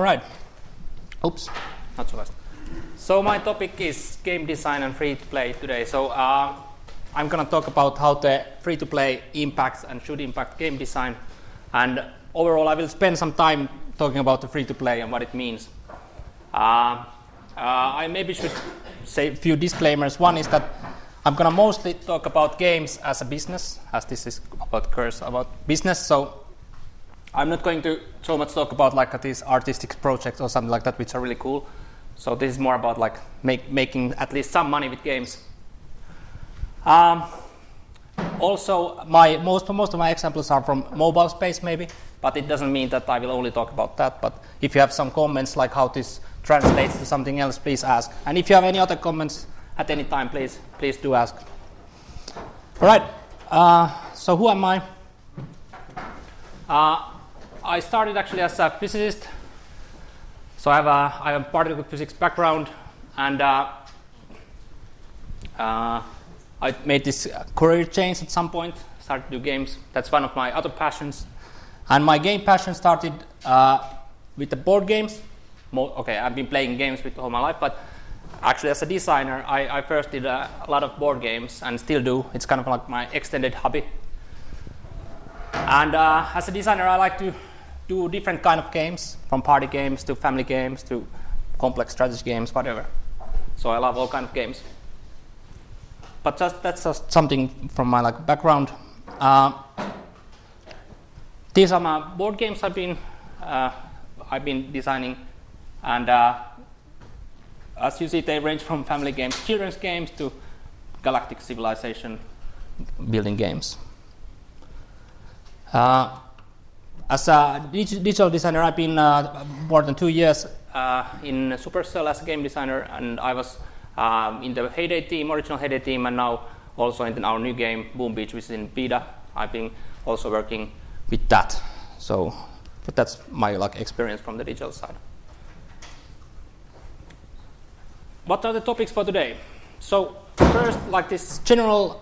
right. Oops, not so fast. So my topic is game design and free-to-play today. So I'm going to talk about how the free-to-play impacts and should impact game design. And overall, I will spend some time talking about the free-to-play and what it means. I maybe should say a few disclaimers. One is that I'm going to mostly talk about games as a business, as this is about business. So I'm not going to so much talk about like these artistic projects or something like that, which are really cool. So this is more about like making at least some money with games. Also, most of my examples are from mobile space, maybe, but it doesn't mean that I will only talk about that. But if you have some comments like how this translates to something else, please ask. And if you have any other comments at any time, please do ask. All right. So who am I? I started actually as a physicist. So I have a particle physics background, and I made this career change at some point. Started to do games. That's one of my other passions. And my game passion started with the board games. I've been playing games with all my life, but actually as a designer, I first did a lot of board games and still do. It's kind of like my extended hobby. And as a designer, I like to do different kind of games, from party games to family games to complex strategy games, whatever. So I love all kinds of games. But that's just something from my background. These are my board games I've been designing, and as you see, they range from family games, children's games, to galactic civilization building games. As a digital designer, I've been more than 2 years in Supercell as a game designer, and I was in the original Heyday team, and now also in our new game, Boom Beach, which is in beta. I've been also working with that. But that's my experience from the digital side. What are the topics for today? So first, this general,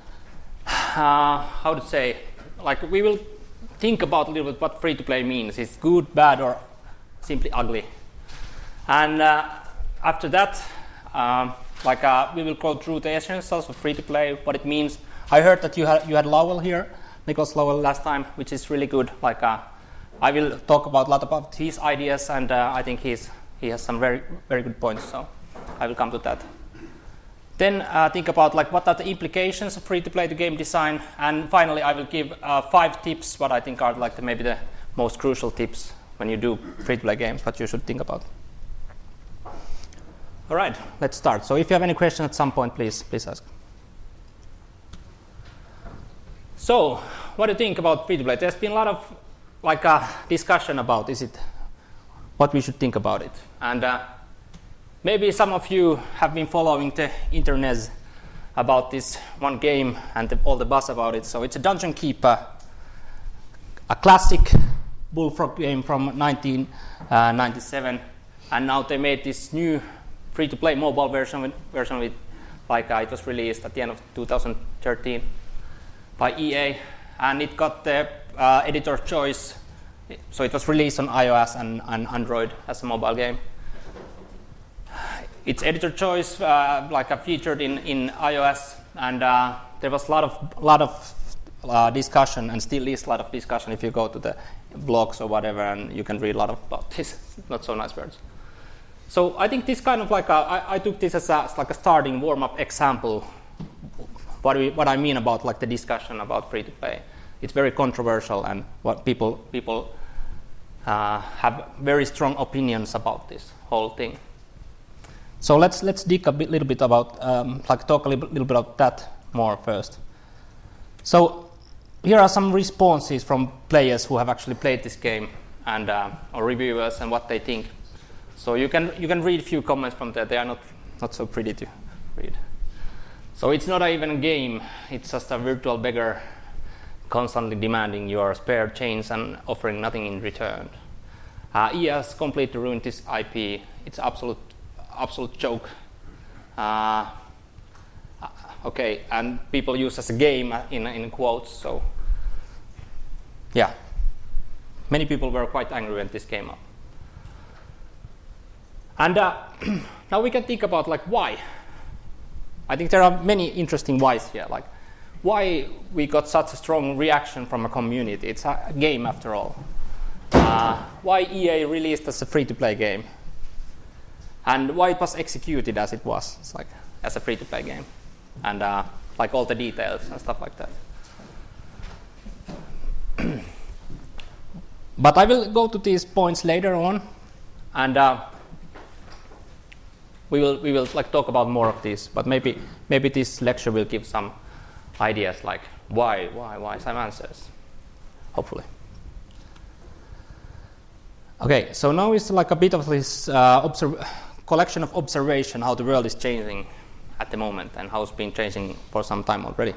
we will think about a little bit what free-to-play means. Is it good, bad, or simply ugly? And after that, we will go through the essentials of free-to-play, what it means. I heard that you had Lowell here, Nicholas Lowell, last time, which is really good. I will talk a lot about his ideas, and I think he has some very, very good points. So I will come to that. Then think about what are the implications of free-to-play to game design, and finally I will give 5 tips what I think are maybe the most crucial tips when you do free-to-play games, what you should think about. All right, let's start. So if you have any questions at some point, please ask. So what do you think about free-to-play? There's been a lot of discussion about what we should think about it, and maybe some of you have been following the internet about this one game and all the buzz about it. So it's a Dungeon Keeper, a classic Bullfrog game from 1997, and now they made this new free-to-play mobile version with it was released at the end of 2013 by EA, and it got the editor choice. So it was released on iOS and Android as a mobile game. It's editor choice, featured in iOS, and there was a lot of discussion, and still is a lot of discussion if you go to the blogs or whatever, and you can read a lot about this. Not so nice words. So I think this kind of I took this as a starting warm-up example. What I mean about the discussion about free-to-play. It's very controversial, and what people have very strong opinions about this whole thing. So let's dig little bit about talk a little bit about that more first. So here are some responses from players who have actually played this game, and or reviewers, and what they think. So you can read a few comments from there. They are not so pretty to read. So it's not even a game. It's just a virtual beggar constantly demanding your spare change and offering nothing in return. EA has completely ruined this IP. It's absolute joke. Okay, and people use as a game in quotes. So yeah, many people were quite angry when this came up. And now we can think about like why. I think there are many interesting whys here, like why we got such a strong reaction from a community. It's a game after all. Why EA released as a free-to-play game, and why it was executed as it was. It's like as a free-to-play game, and like all the details and stuff like that. But I will go to these points later on, and we will like talk about more of these. But maybe this lecture will give some ideas like why some answers, hopefully. Okay, so now it's like a bit of this collection of observation how the world is changing at the moment and how it's been changing for some time already.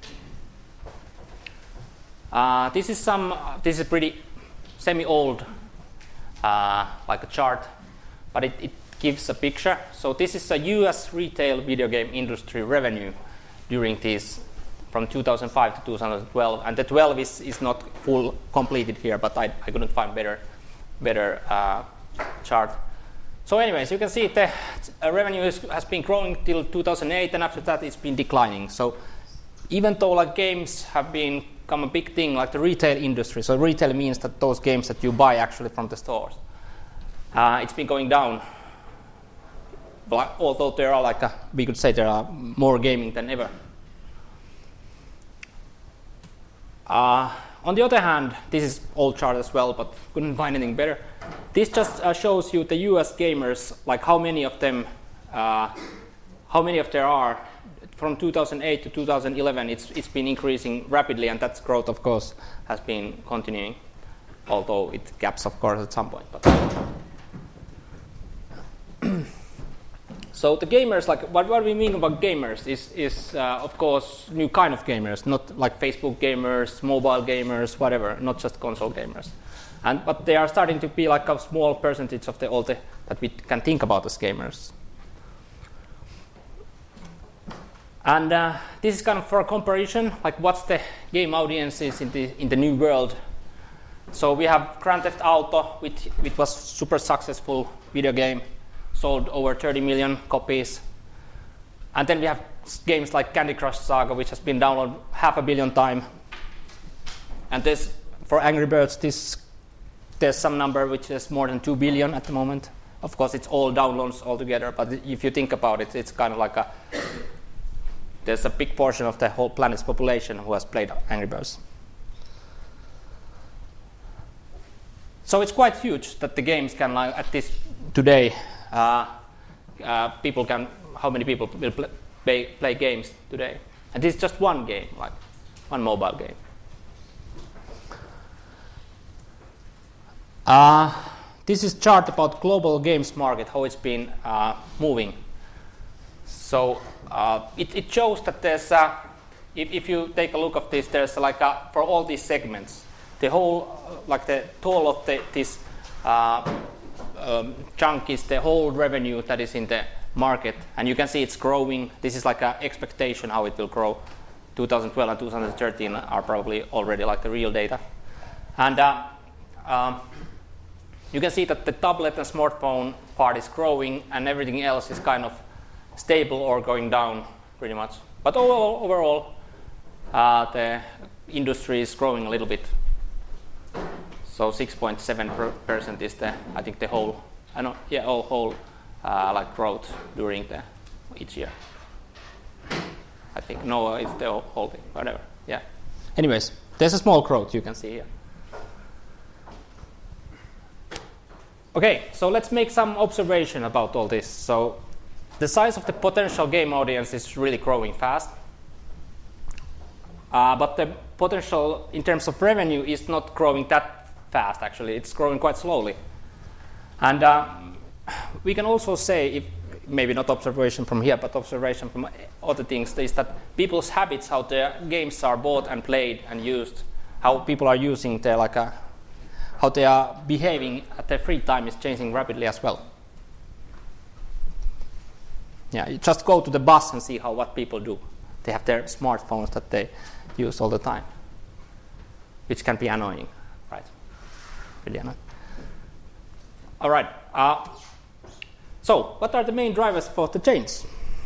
This is pretty semi-old like a chart, but it gives a picture. So this is a US retail video game industry revenue during these from 2005 to 2012, and the 12 is not full completed here, but I couldn't find better chart. So anyways, you can see the revenue has been growing till 2008, and after that it's been declining. So even though like games have become a big thing, like the retail industry, so retail means that those games that you buy actually from the stores, it's been going down. But although there are we could say there are more gaming than ever. On the other hand, this is old chart as well, but couldn't find anything better. This just shows you the US gamers, like how many of there are. From 2008 to 2011, it's been increasing rapidly, and that growth, of course, has been continuing, although it gaps, of course, at some point. But so the gamers, like what we mean about gamers is of course new kind of gamers, not like Facebook gamers, mobile gamers, whatever, not just console gamers. But they are starting to be like a small percentage of all that we can think about as gamers. And this is kind of for a comparison, like what's the game audiences in the new world. So we have Grand Theft Auto, which was super successful video game, sold over 30 million copies. And then we have games like Candy Crush Saga, which has been downloaded 500 million times. And this, for Angry Birds, there's some number which is more than 2 billion at the moment. Of course, it's all downloads altogether, but if you think about it, it's kind of like there's a big portion of the whole planet's population who has played Angry Birds. So it's quite huge that the games can, like, at this today, how many people will play games today? And this is just one game, like one mobile game. This is a chart about global games market, how it's been moving. So it shows that there's if you take a look at this, there's for all these segments, the whole the total of this chunk is the whole revenue that is in the market, and you can see it's growing. This is like an expectation how it will grow. 2012 and 2013 are probably already like the real data, and you can see that the tablet and smartphone part is growing, and everything else is kind of stable or going down pretty much. But overall, the industry is growing a little bit. So 6.7% is I think the whole, growth during each year. I think no, it's the whole thing, whatever. Yeah. Anyways, there's a small growth you can see here. Okay, so let's make some observation about all this. So the size of the potential game audience is really growing fast. But the potential in terms of revenue is not growing that fast, actually. It's growing quite slowly. And we can also say, maybe not observation from here, but observation from other things, is that people's habits, how their games are bought and played and used, how people are using their, how they are behaving at their free time is changing rapidly as well. Yeah, you just go to the bus and see what people do. They have their smartphones that they use all the time, which can be annoying, right? Really annoying. All right. So, what are the main drivers for the change?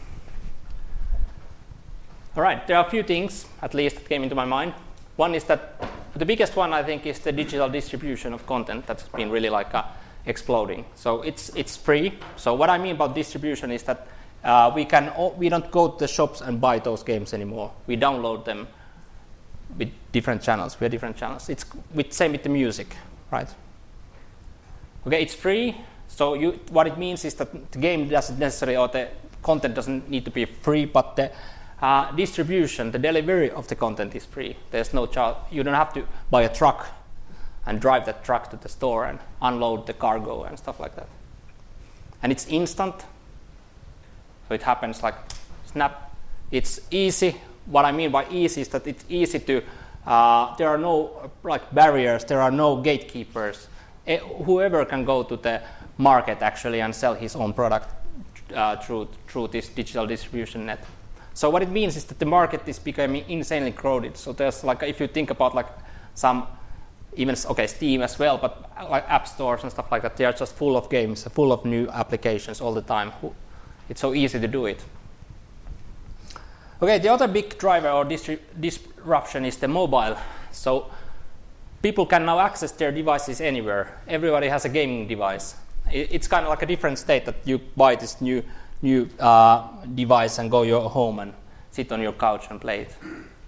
All right, there are a few things, at least, that came into my mind. One is that the biggest one, I think, is the digital distribution of content that's been really exploding. So it's free. So what I mean about distribution is that we don't go to the shops and buy those games anymore. We download them with different channels. We have different channels. It's same with the music, right? Okay, it's free. So what it means is that the game doesn't necessarily, or the content doesn't need to be free, but the distribution, the delivery of the content is free. There's no charge. You don't have to buy a truck and drive that truck to the store and unload the cargo and stuff like that. And it's instant. So it happens like snap. It's easy. What I mean by easy is that it's easy to, there are no barriers, there are no gatekeepers. Whoever can go to the market actually and sell his own product through this digital distribution net. So what it means is that the market is becoming insanely crowded. So there's if you think about some, even Steam as well, but app stores and stuff like that, they are just full of games, full of new applications all the time. It's so easy to do it. Okay, the other big driver or disruption is the mobile. So people can now access their devices anywhere. Everybody has a gaming device. It's kind of like a different state that you buy this new device and go your home and sit on your couch and play it.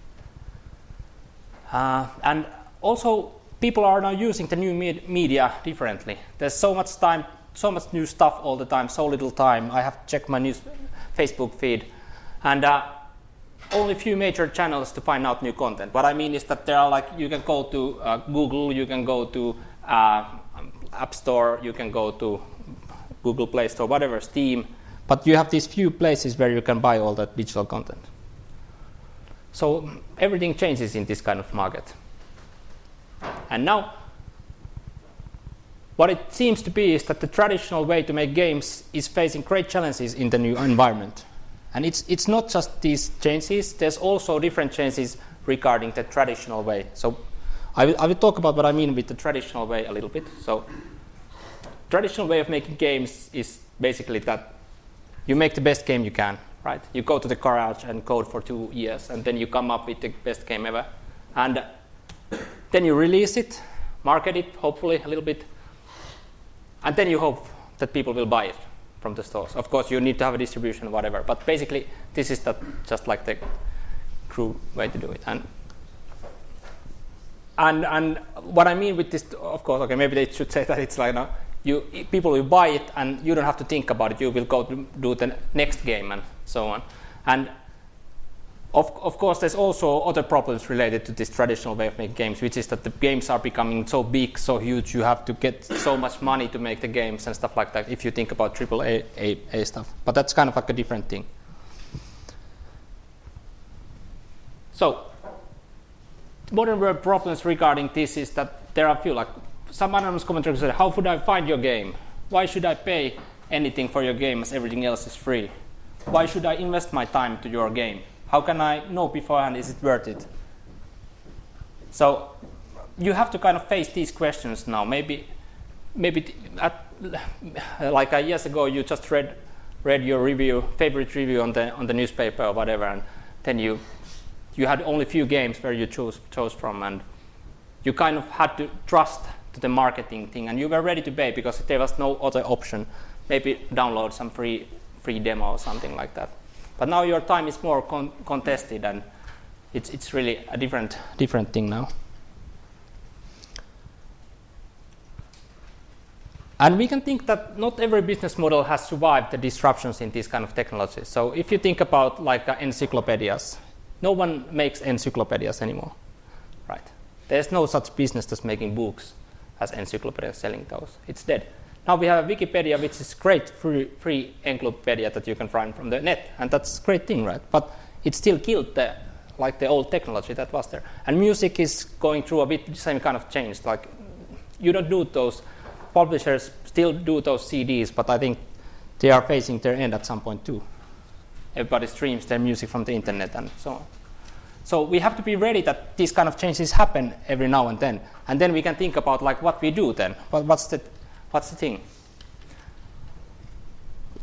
And also, people are now using the new media differently. There's so much time, so much new stuff all the time, so little time. I have to check my Facebook feed, and only a few major channels to find out new content. What I mean is that there are you can go to Google, you can go to App Store, you can go to Google Play Store, whatever, Steam. But you have these few places where you can buy all that digital content. So everything changes in this kind of market. And now, what it seems to be is that the traditional way to make games is facing great challenges in the new environment. And it's not just these changes, there's also different changes regarding the traditional way. So I will talk about what I mean with the traditional way a little bit. So traditional way of making games is basically that you make the best game you can, right? You go to the garage and code for 2 years, and then you come up with the best game ever. And then you release it, market it, hopefully a little bit, and then you hope that people will buy it from the stores. Of course, you need to have a distribution, whatever, but basically this is just like the crude way to do it. And what I mean with this, of course, okay, maybe they should say that it's people will buy it and you don't have to think about it. You will go to do the next game and so on. And of course, there's also other problems related to this traditional way of making games, which is that the games are becoming so big, so huge. You have to get so much money to make the games and stuff like that. If you think about AAA stuff, but that's kind of like a different thing. So, modern world problems regarding this is that there are a few some anonymous commentators said, how would I find your game? Why should I pay anything for your game as everything else is free? Why should I invest my time to your game? How can I know beforehand, is it worth it? So you have to kind of face these questions now. Maybe years ago you just read your favorite review on the newspaper or whatever, and then you had only few games where you chose from, and you kind of had to trust to the marketing thing, and you were ready to pay because there was no other option. Maybe download some free demo or something like that. But now your time is more contested, and it's really a different thing now. And we can think that not every business model has survived the disruptions in these kind of technologies. So if you think about encyclopedias, no one makes encyclopedias anymore, right? There's no such business as making books as encyclopedias, selling those. It's dead. Now we have a Wikipedia, which is great free encyclopedia that you can find from the net, and that's a great thing, right? But it still killed the old technology that was there. And music is going through a bit the same kind of change. You don't do those. Publishers still do those CDs, but I think they are facing their end at some point too. Everybody streams their music from the internet and so on. So we have to be ready that these kind of changes happen every now and then we can think about what we do then. What's the thing?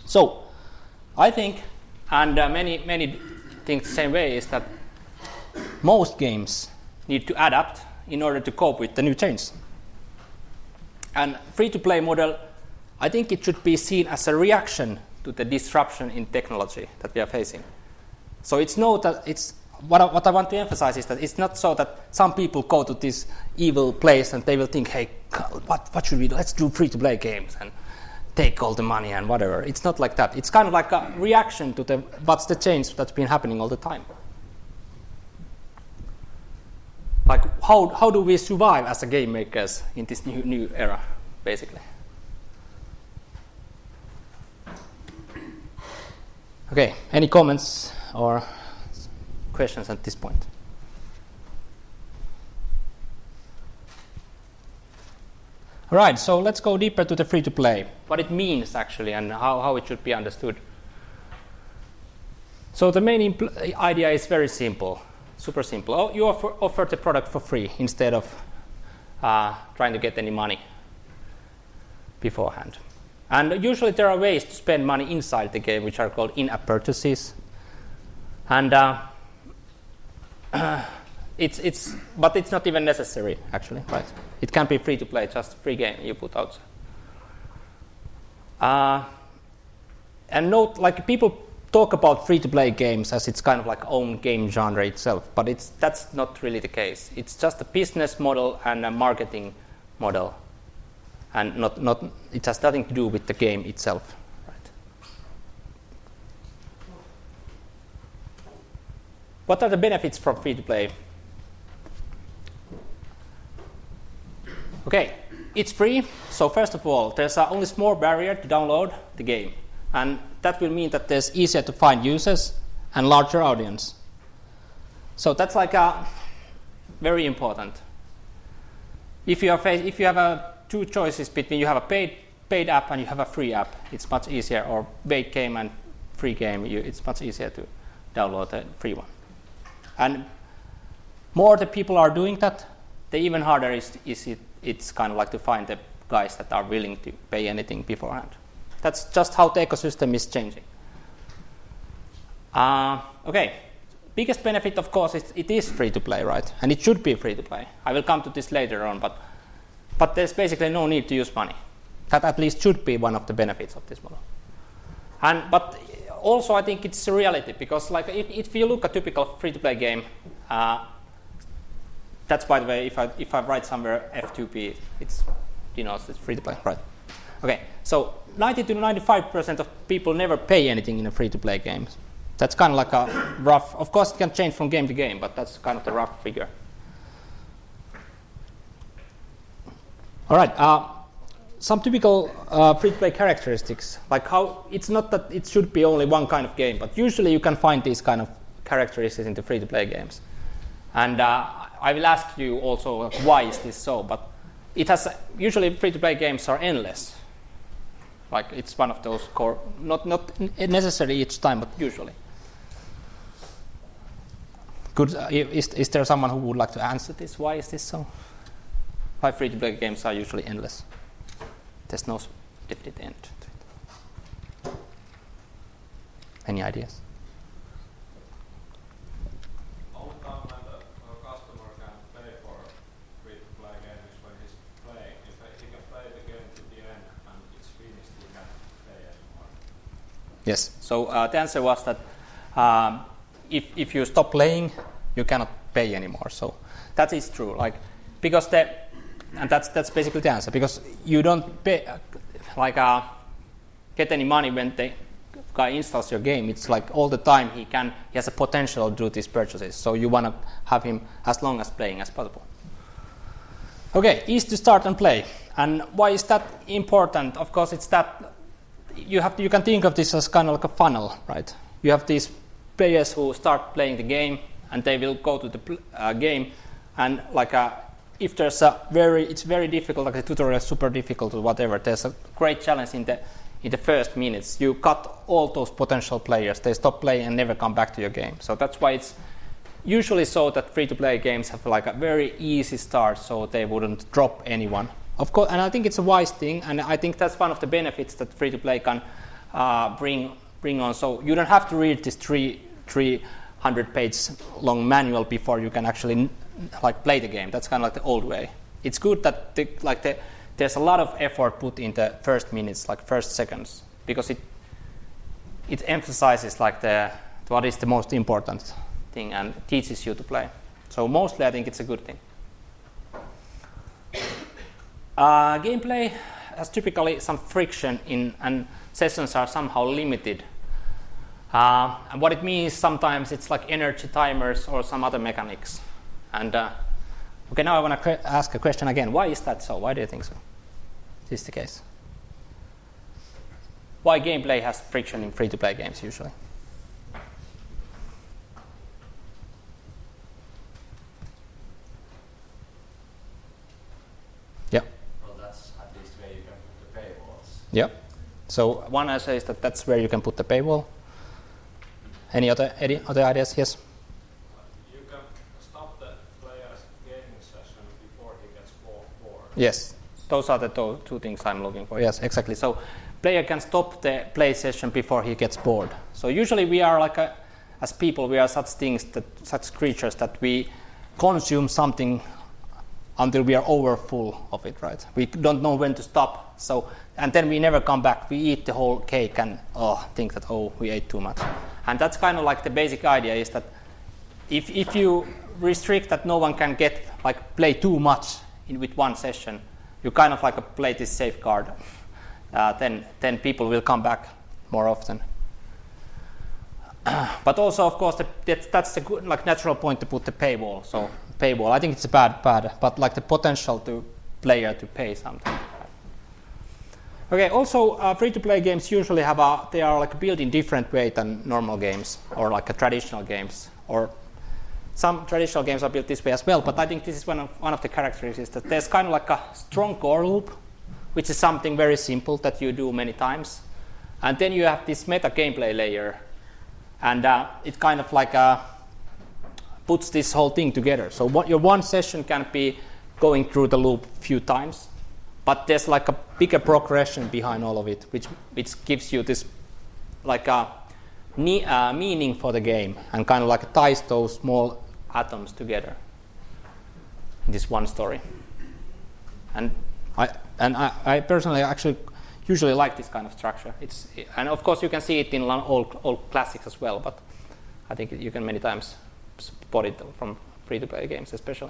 So I think, and many think the same way, is that most games need to adapt in order to cope with the new change. And free-to-play model, I think it should be seen as a reaction to the disruption in technology that we are facing. So it's not that it's what I want to emphasize is that it's not so that some people go to this evil place and they will think, hey, what should we do? Let's do free-to-play games and take all the money and whatever. It's not like that. It's kind of like a reaction to what's the change that's been happening all the time. Like how do we survive as a game makers in this new era, basically? Okay, any comments or questions at this point? All right, so let's go deeper to the free-to-play, what it means actually and how it should be understood. So the main idea is very simple, super simple. You offer the product for free instead of trying to get any money beforehand. And usually there are ways to spend money inside the game which are called in-app purchases. And but it's not even necessary actually, right? It can be free to play, just a free game you put out. And note, like people talk about free to play games as it's kind of like own game genre itself, but that's not really the case. It's just a business model and a marketing model, and not it has nothing to do with the game itself. Right? What are the benefits from free to play? Okay, it's free, so first of all, there's only a small barrier to download the game, and that will mean that there's easier to find users and larger audience. So that's like very important. If you have two choices between you have a paid app and you have a free app, it's much easier, or paid game and free game, it's much easier to download the free one. And more the people are doing that, the even harder it's kind of like to find the guys that are willing to pay anything beforehand. That's just how the ecosystem is changing. Okay, biggest benefit, of course, is it is free to play, right? And it should be free to play. I will come to this later on, but there's basically no need to use money. That at least should be one of the benefits of this model. But also, I think it's a reality because, like, if you look at a typical free to play game. That's, by the way, if I write somewhere F2P, it's free to play, right? Okay, so 90 to 95% of people never pay anything in a free to play game. That's kind of like a rough. Of course, it can change from game to game, but that's kind of the rough figure. All right, some typical free to play characteristics, like how it's not that it should be only one kind of game, but usually you can find these kind of characteristics in the free to play games, and. I will ask you also why is this so, but it has usually free-to-play games are endless. Like it's one of those core, not necessarily each time, but usually. Good. Is there someone who would like to answer this? Why is this so? Why free-to-play games are usually endless? There's no definite end to it. Any ideas? Yes. So the answer was that if you stop playing, you cannot pay anymore. So that is true. Like because and that's basically the answer. Because you don't pay get any money when the guy installs your game. It's like all the time he has a potential to do these purchases. So you want to have him as long as playing as possible. Okay, easy to start and play. And why is that important? Of course, it's that. You can think of this as kind of like a funnel, right? You have these players who start playing the game, and they will go to the game, and if there's it's very difficult, like the tutorial is super difficult or whatever. There's a great challenge in the first minutes. You cut all those potential players; they stop playing and never come back to your game. So that's why it's usually so that free-to-play games have like a very easy start, so they wouldn't drop anyone. Of course, and I think it's a wise thing, and I think that's one of the benefits that free-to-play can bring on. So you don't have to read this 300-page long manual before you can actually like play the game. That's kind of like the old way. It's good that there's a lot of effort put in the first minutes, like first seconds, because it emphasizes like what is the most important thing and teaches you to play. So mostly I think it's a good thing. Gameplay has typically some friction in, and sessions are somehow limited. And what it means sometimes it's like energy timers or some other mechanics. And okay, now I want to ask a question again. Why is that so? Why do you think so? Is this the case? Why gameplay has friction in free-to-play games usually? Yeah. Well, that's at least where you can put the paywalls. Yeah. So one answer is that's where you can put the paywall. Any other ideas? Yes. You can stop the player's gaming session before he gets bored. Yes. Those are the two things I'm looking for. Yes, exactly. So player can stop the play session before he gets bored. So usually we are as people, we are such creatures that we consume something until we are over full of it, right? We don't know when to stop. So, and then we never come back. We eat the whole cake and think that, we ate too much. And that's kind of like the basic idea is that if you restrict that no one can play too much with one session, you kind of play this safeguard. Then people will come back more often. But also, of course, that's the good, natural point to put the paywall. So paywall, I think it's a bad, but the potential to player to pay something. Okay. Also, free-to-play games usually they are built in different way than normal games or traditional games. Or some traditional games are built this way as well. But I think this is one of the characteristics that there's kind of a strong core loop, which is something very simple that you do many times, and then you have this meta gameplay layer, and it kind of puts this whole thing together. So your one session can be going through the loop a few times, but there's a bigger progression behind all of it, which gives you this meaning for the game and kind of ties those small atoms together in this one story. And I personally actually usually like this kind of structure. And of course you can see it in all classics as well, but I think you can many times spot it from free-to-play games especially.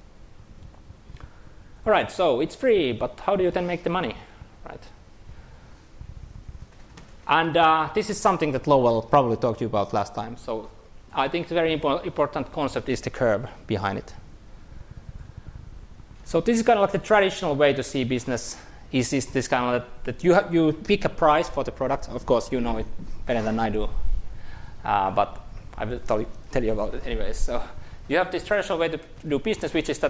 All right, so it's free, but how do you then make the money, right? And this is something that Lowell probably talked to you about last time. So I think the very important concept is the curve behind it. So this is kind of the traditional way to see business. Is this kind of that you pick a price for the product? Of course, you know it better than I do, but I will tell you about it anyways. So you have this traditional way to do business, which is that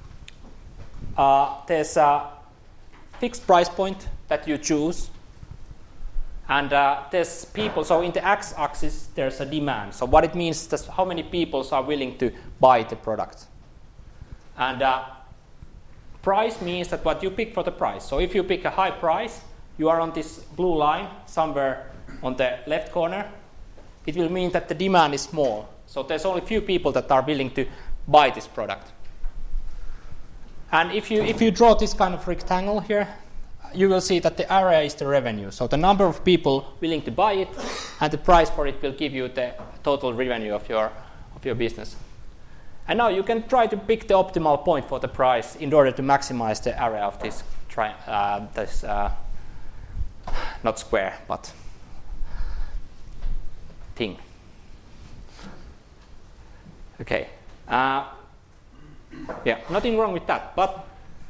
there's a fixed price point that you choose, and there's people. So in the x-axis, there's a demand. So what it means is how many people are willing to buy the product, and price means that what you pick for the price. So if you pick a high price, you are on this blue line somewhere on the left corner. It will mean that the demand is small. So there's only few people that are willing to buy this product. And if you draw this kind of rectangle here, you will see that the area is the revenue. So the number of people willing to buy it and the price for it will give you the total revenue of your business. And now you can try to pick the optimal point for the price in order to maximize the area of this not square, but thing. Okay. Yeah, nothing wrong with that. But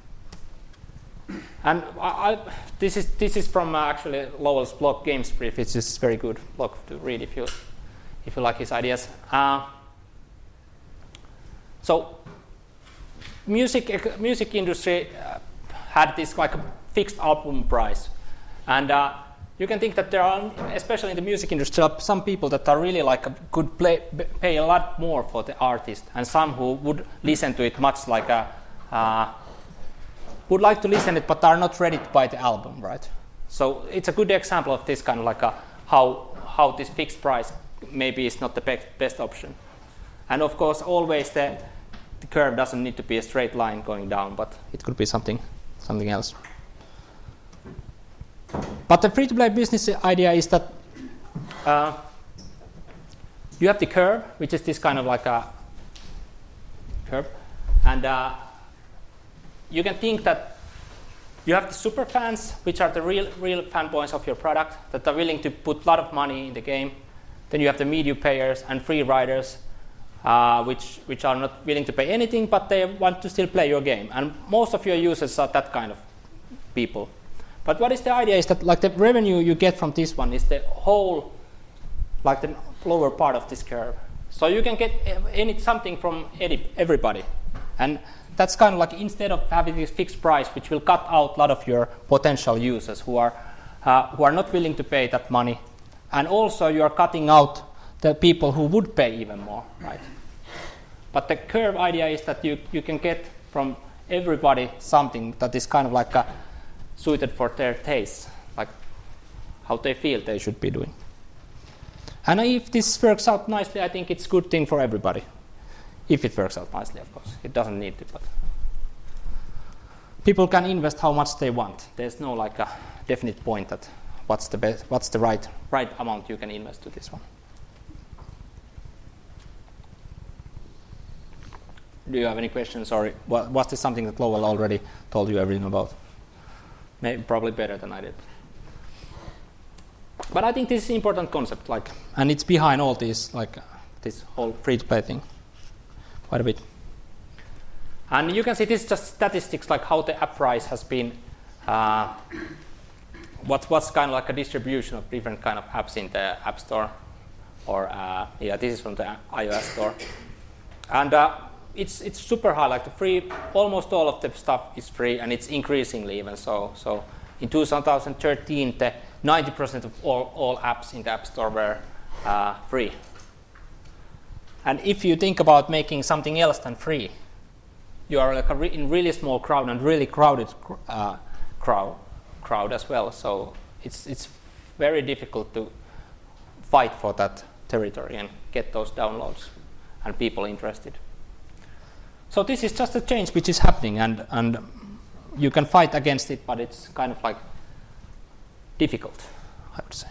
and this is from actually Lowell's blog Games Brief. It's just a very good blog to read if you like his ideas. So, music industry had this a fixed album price, and you can think that there are, especially in the music industry, some people that are really could pay a lot more for the artist, and some who would listen to it much would like to listen it, but are not ready to buy the album, right? So it's a good example of this kind of like how this fixed price maybe is not the best option. And of course, always the curve doesn't need to be a straight line going down, but it could be something else. But the free-to-play business idea is that you have the curve, which is this kind of like a curve, and you can think that you have the super fans, which are the real fanboys of your product that are willing to put a lot of money in the game. Then you have the medium payers and free riders, which are not willing to pay anything, but they want to still play your game. And most of your users are that kind of people. But what is the idea is that like the revenue you get from this one is the whole, like the lower part of this curve. So you can get something from everybody. And that's kind of like instead of having this fixed price, which will cut out a lot of your potential users who are not willing to pay that money. And also you are cutting out the people who would pay even more, right? But the curve idea is that you can get from everybody something that is kind of like suited for their tastes, like how they feel they should be doing. And if this works out nicely, I think it's a good thing for everybody. If it works out nicely, of course. It doesn't need to, but people can invest how much they want. There's no like a definite point that what's the right amount you can invest to this one. Do you have any questions, or was this something that Lowell already told you everything about? Maybe probably better than I did. But I think this is an important concept, like, and it's behind all this, like this whole free-to-play thing, quite a bit. And you can see this is just statistics, like how the app price has been. What's kind of like a distribution of different kind of apps in the App Store, or this is from the iOS store, and it's super high. Like the free, almost all of the stuff is free, and it's increasingly even so. So in 2013, the 90% of all apps in the App Store were free. And if you think about making something else than free, you are like in really small crowd and really crowded crowd as well. So it's very difficult to fight for that territory and get those downloads and people interested. So this is just a change which is happening, and you can fight against it, but it's kind of like difficult, I would say.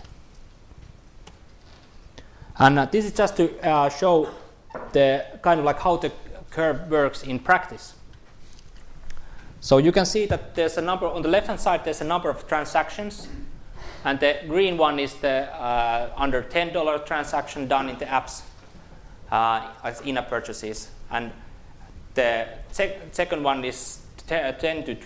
And this is just to show the kind of like how the curve works in practice. So you can see that there's a number on the left-hand side. There's a number of transactions, and the green one is the under $10 transaction done in the apps as in-app purchases, and the second one is $10 to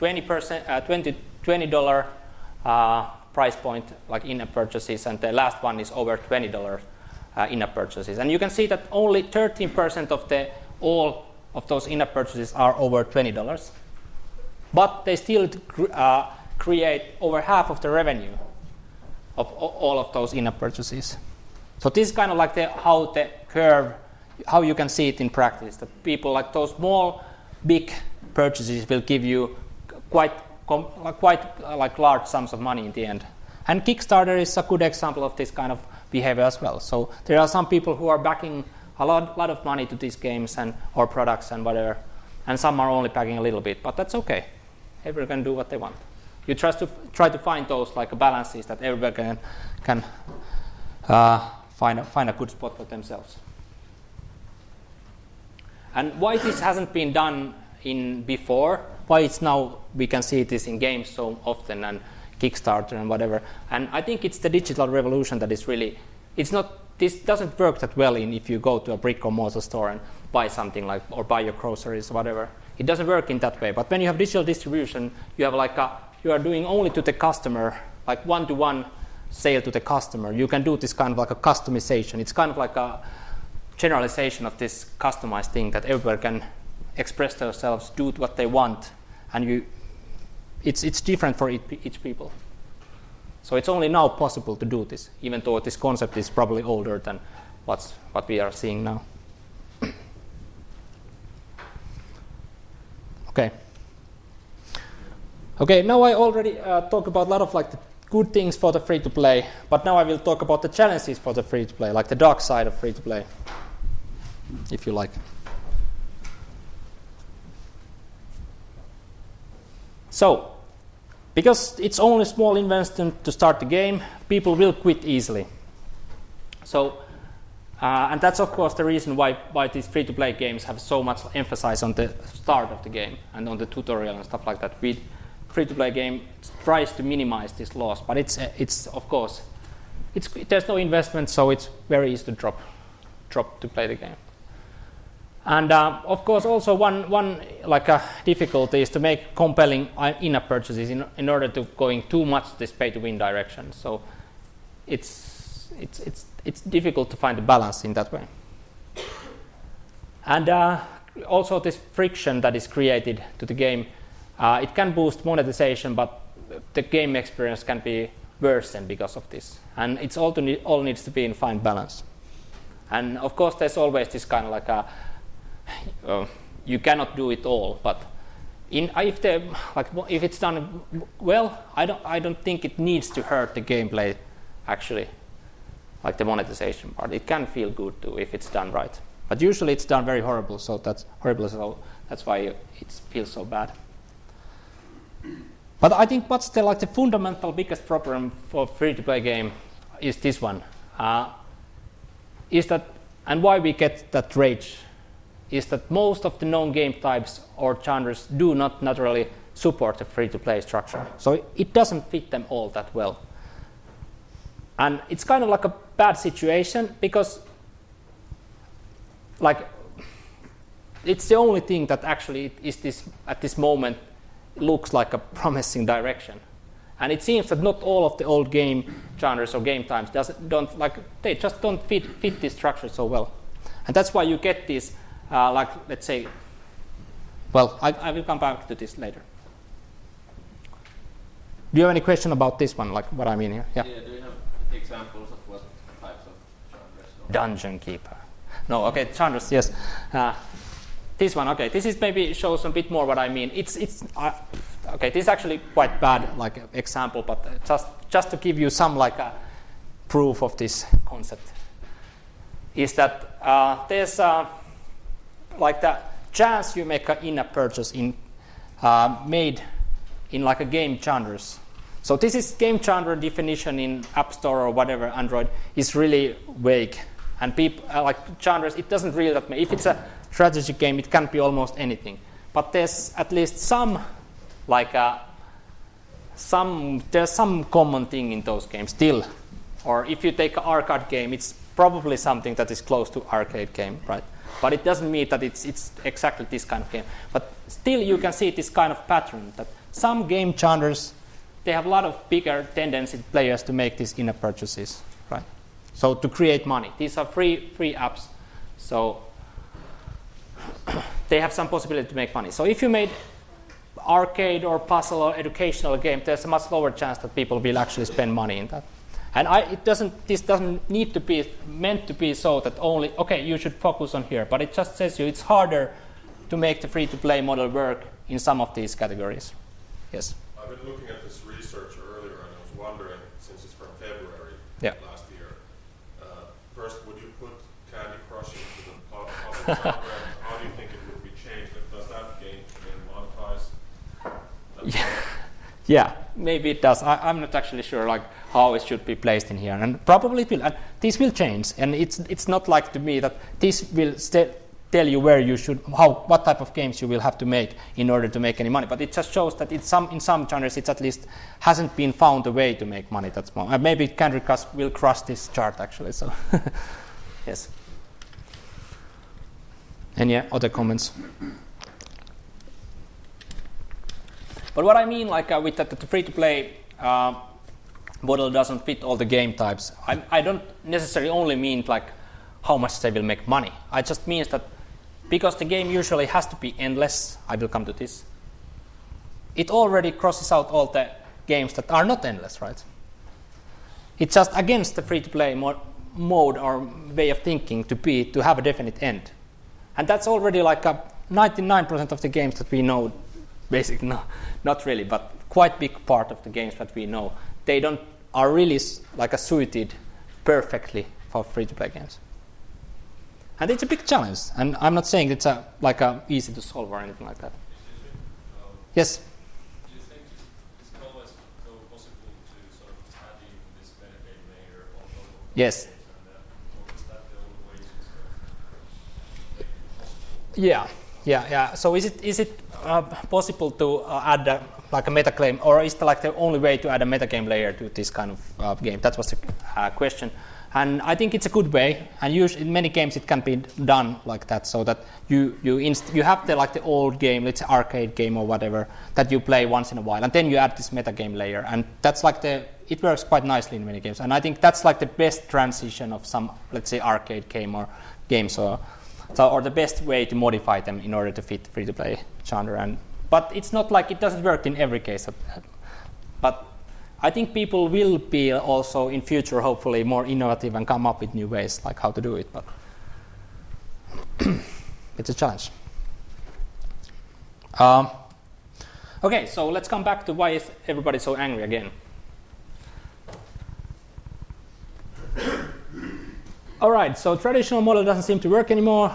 $20 price point, like in-app purchases, and the last one is over $20 in-app purchases. And you can see that only 13% of all of those in-app purchases are over $20, but they still create over half of the revenue of all of those in-app purchases. So this is kind of like how the curve, how you can see it in practice, that people like those small, big purchases will give you quite like large sums of money in the end. And Kickstarter is a good example of this kind of behavior as well. So there are some people who are backing a lot of money to these games or products and whatever, and some are only backing a little bit, but that's okay. Everyone can do what they want. You try to find those like balances that everybody can find a good spot for themselves. And why this hasn't been done in before, why it's now we can see this in games so often and Kickstarter and whatever. And I think it's the digital revolution that is really, this doesn't work that well if you go to a brick or mortar store and buy something like, or buy your groceries or whatever. It doesn't work in that way. But when you have digital distribution, you have you are doing only to the customer, like one-to-one sale to the customer. You can do this kind of like a customization. It's kind of like a generalization of this customized thing that everybody can express themselves, do what they want, and it's different for each people. So it's only now possible to do this, even though this concept is probably older than what we are seeing now. Okay, now I already talked about a lot of like the good things for the free-to-play, but now I will talk about the challenges for the free-to-play, like the dark side of free-to-play, if you like. So, because it's only small investment to start the game, people will quit easily. So, and that's of course the reason why these free-to-play games have so much emphasis on the start of the game and on the tutorial and stuff like that. Free-to-play game tries to minimize this loss, but it's of course there's no investment, so it's very easy to drop to play the game. And of course, also one like a difficulty is to make compelling in-app purchases in order to going too much this pay-to-win direction. So it's difficult to find a balance in that way. And also this friction that is created to the game, it can boost monetization, but the game experience can be worsened because of this. And it's all needs to be in fine balance. And of course, there's always this kind of like a you cannot do it all, but if it's done well, I don't think it needs to hurt the gameplay. Actually, like the monetization part, it can feel good too if it's done right. But usually it's done very horrible, so that's horrible. So that's why it feels so bad. But I think what's the fundamental biggest problem for free-to-play game is this one. Is that, and why we get that rage, is that most of the known game types or genres do not naturally support the free-to-play structure. So it doesn't fit them all that well. And it's kind of like a bad situation because like it's the only thing that actually is this at this moment looks like a promising direction. And it seems that not all of the old game genres or game types they just don't fit this structure so well. And that's why you get these let's say, well, I will come back to this later. Do you have any question about this one, like what I mean here? Yeah, do you have examples of what types of genres? Dungeon Keeper. No, okay, genres, yes. This one, okay, this is maybe shows a bit more what I mean. Okay, this is actually quite bad, like example, but just to give you some like a proof of this concept, is that there's like the chance you make an in-app purchase made in like a game genres. So this is game genre definition in App Store or whatever Android is really vague, and people like genres. It doesn't really that matter. If it's a strategy game, it can be almost anything. But there's at least some there's some common thing in those games still. Or if you take an arcade game, it's probably something that is close to arcade game, right? But it doesn't mean that it's exactly this kind of game. But still you can see this kind of pattern that some game genres, they have a lot of bigger tendency players to make these in-app purchases, right? So to create money. These are free apps. So they have some possibility to make money. So if you made arcade or puzzle or educational game, there's a much lower chance that people will actually spend money in that. And this doesn't need to be meant to be so that only, okay, you should focus on here, but it just says you it's harder to make the free-to-play model work in some of these categories. Yes? I've been looking at this research earlier, and I was wondering, since it's from February last year, first, would you put Candy Crush into the public genre, and how do you think it would be changed? Does that game monetize? Yeah, maybe it does. I'm not actually sure like how it should be placed in here, and probably it will. And this will change, and it's not like to me that this will tell you where you should, what type of games you will have to make in order to make any money. But it just shows that in some genres it at least hasn't been found a way to make money. That's more. Maybe Candy Crush will crush this chart actually. So yes. Any other comments? But what I mean, like with that, the free-to-play model doesn't fit all the game types. I don't necessarily only mean like how much they will make money. I just means that because the game usually has to be endless. I will come to this. It already crosses out all the games that are not endless, right? It's just against the free-to-play mode or way of thinking to have a definite end, and that's already like 99% of the games that we know. Basically, no, not really, but quite big part of the games that we know, they don't are really like suited perfectly for free-to-play games. And it's a big challenge. And I'm not saying it's easy to solve or anything like that. Yes. Do you think it's always possible to sort of add in this metagame layer on top of yes. games, and or is that the only way to sort of make it possible? Yeah. So is it possible to add a metagame, or is it the only way to add a metagame layer to this kind of game? That was the question. And I think it's a good way, and usually in many games it can be done like that, so that you have the old game, let's say arcade game or whatever, that you play once in a while, and then you add this metagame layer, and that's it works quite nicely in many games, and I think that's the best transition of some, let's say, arcade game or games, or the best way to modify them in order to fit free-to-play genre. But it's not it doesn't work in every case, but I think people will be also in future hopefully more innovative and come up with new ways like how to do it, but it's a challenge. Okay, so let's come back to why is everybody so angry again. All right, so traditional model doesn't seem to work anymore.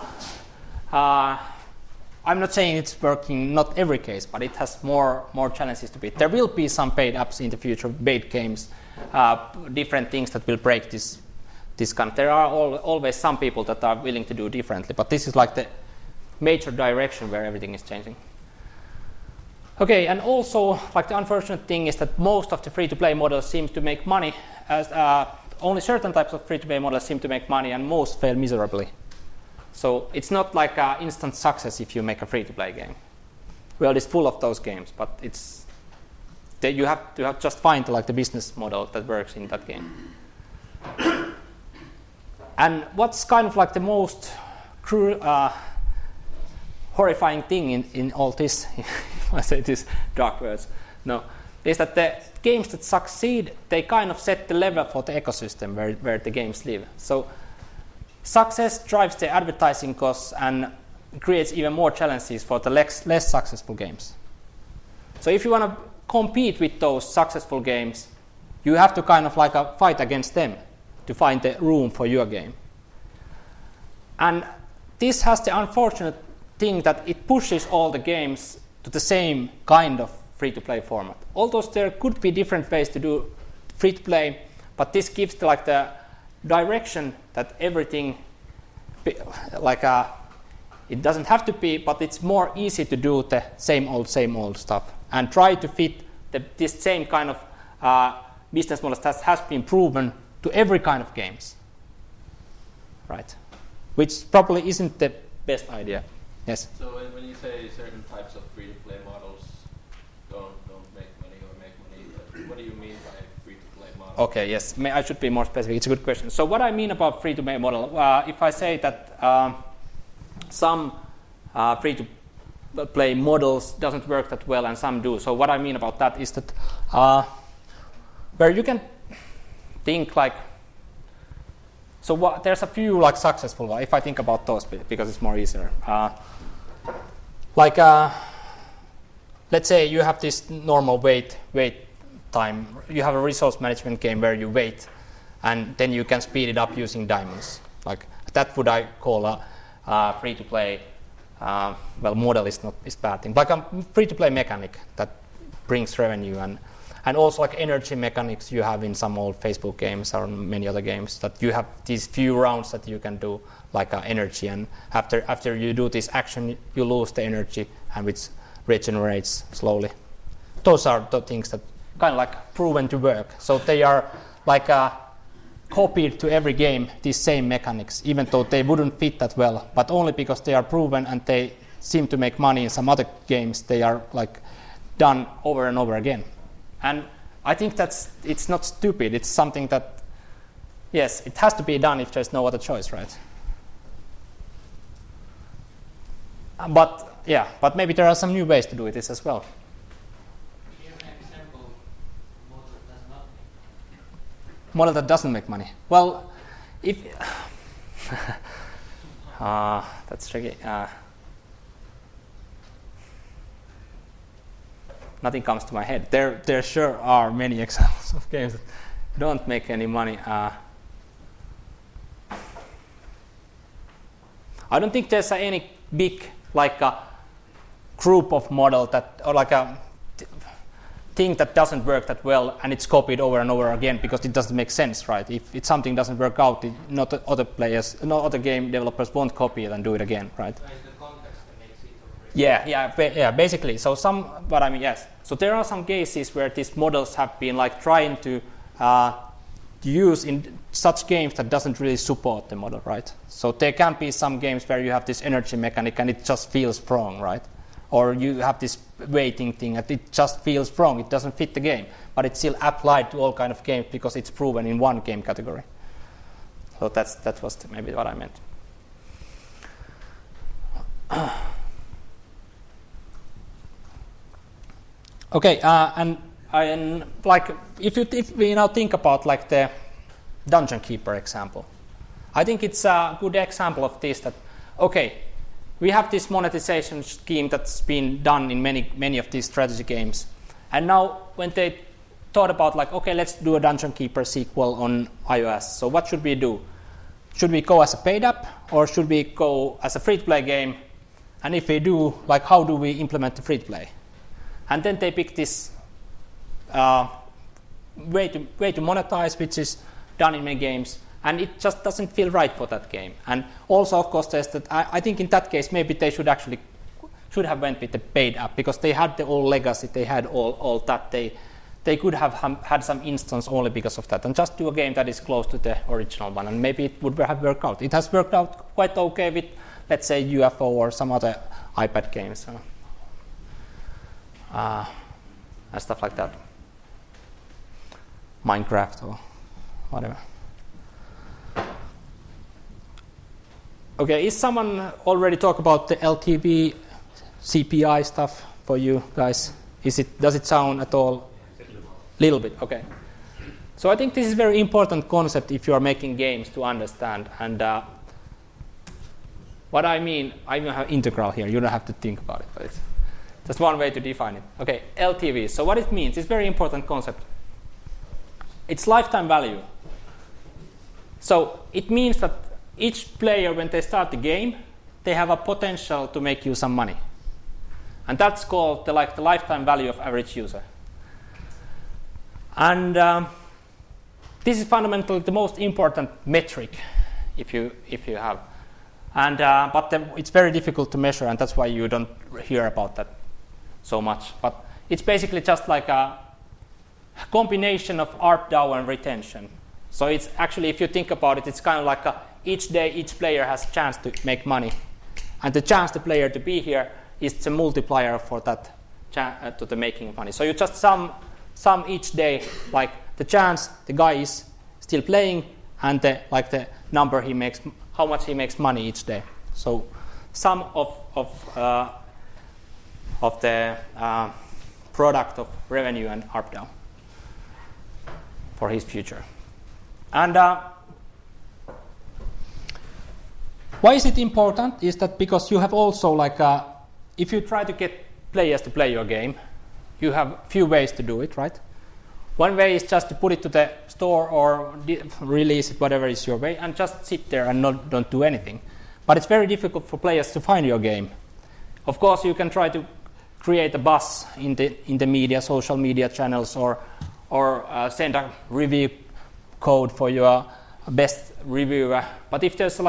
I'm not saying it's working, not every case, but it has more challenges to beat. There will be some paid apps in the future, paid games, different things that will break this kind. There are always some people that are willing to do differently, but this is the major direction where everything is changing. Okay, and also the unfortunate thing is that most of the free-to-play models seem to make money, as only certain types of free-to-play models seem to make money, and most fail miserably. So it's not like an instant success if you make a free-to-play game. Well, it's full of those games, but you have to just find the business model that works in that game. And what's kind of the most horrifying thing in all this, if I say these dark words, is that the games that succeed, they kind of set the level for the ecosystem where the games live. So success drives the advertising costs and creates even more challenges for the less successful games. So if you want to compete with those successful games, you have to kind of fight against them to find the room for your game. And this has the unfortunate thing that it pushes all the games to the same kind of free-to-play format. Although there could be different ways to do free-to-play, but this gives the direction that everything it doesn't have to be, but it's more easy to do the same old stuff and try to fit this same kind of business model that has been proven to every kind of games, right? Which probably isn't the best idea. Yes. So when you say certain types of free-to-play models don't make money or make money, what do you mean by free-to-play model? Okay, yes, I should be more specific. It's a good question. So what I mean about free-to-play model, if I say that some free-to-play models doesn't work that well and some do. So what I mean about that is that where you can think there's a few successful ones, if I think about those because it's more easier. Let's say you have this normal wait time. You have a resource management game where you wait, and then you can speed it up using diamonds. That would I call a free-to-play. Model is not a bad thing. A free-to-play mechanic that brings revenue and also energy mechanics you have in some old Facebook games or many other games that you have these few rounds that you can do energy, and after you do this action you lose the energy and which regenerates slowly. Those are the things that kind of proven to work. So they are copied to every game, these same mechanics, even though they wouldn't fit that well, but only because they are proven and they seem to make money in some other games, they are done over and over again. And I think it's not stupid. It's something that, yes, it has to be done if there's no other choice, right? But maybe there are some new ways to do this as well. Do you have an example of model that does not make money? Model that doesn't make money. Well, if that's tricky. nothing comes to my head. There sure are many examples of games that don't make any money. I don't think there's any big like a group of model that, or like a thing that doesn't work that well and it's copied over and over again because it doesn't make sense, right? If something doesn't work out, not other game developers won't copy it and do it again, right? So it's the context that makes it Yeah, basically. So yes. So there are some cases where these models have been like trying to use in such games that doesn't really support the model, right? So there can be some games where you have this energy mechanic and it just feels wrong, right? Or you have this weighting thing and it just feels wrong. It doesn't fit the game, but it's still applied to all kind of games because it's proven in one game category. So that was maybe what I meant. Okay, and like if we now think about like the Dungeon Keeper example, I think it's a good example of this. That okay, we have this monetization scheme that's been done in many of these strategy games, and now when they thought about like okay, let's do a Dungeon Keeper sequel on iOS. So what should we do? Should we go as a paid app or should we go as a free-to-play game? And if we do, like how do we implement the free-to-play? And then they pick this way to monetize, which is done in many games, and it just doesn't feel right for that game. And also, of course, there's that. I think in that case, maybe they should have went with the paid app because they had the old legacy, they had all that. They could have had some instance only because of that, and just do a game that is close to the original one, and maybe it would have worked out. It has worked out quite okay with, let's say, UFO or some other iPad games. And stuff like that. Minecraft or whatever. Okay, is someone already talk about the LTV CPI stuff for you guys? Does it sound at all? Little bit, okay. So I think this is a very important concept if you are making games to understand. And what I mean have integral here. You don't have to think about it, but it's just one way to define it. Okay, LTV. So what it means, it's a very important concept. It's lifetime value. So it means that each player, when they start the game, they have a potential to make you some money. And that's called the lifetime value of average user. And this is fundamentally the most important metric if you have. And but it's very difficult to measure, and that's why you don't hear about that so much. But it's basically just like a combination of ARPDAU and retention. So it's actually, if you think about it, it's kind of like each day each player has a chance to make money. And the chance the player to be here is the multiplier for that to the making money. So you just sum each day, like the chance the guy is still playing and the number he makes, how much he makes money each day. So sum of the product of revenue and ARPDAU for his future. And why is it important? Is that because you have also if you try to get players to play your game, you have few ways to do it, right? One way is just to put it to the store or release it, whatever is your way, and just sit there and don't do anything. But it's very difficult for players to find your game. Of course, you can try to create a buzz in the media, social media channels, or send a review code for your best reviewer. But if there's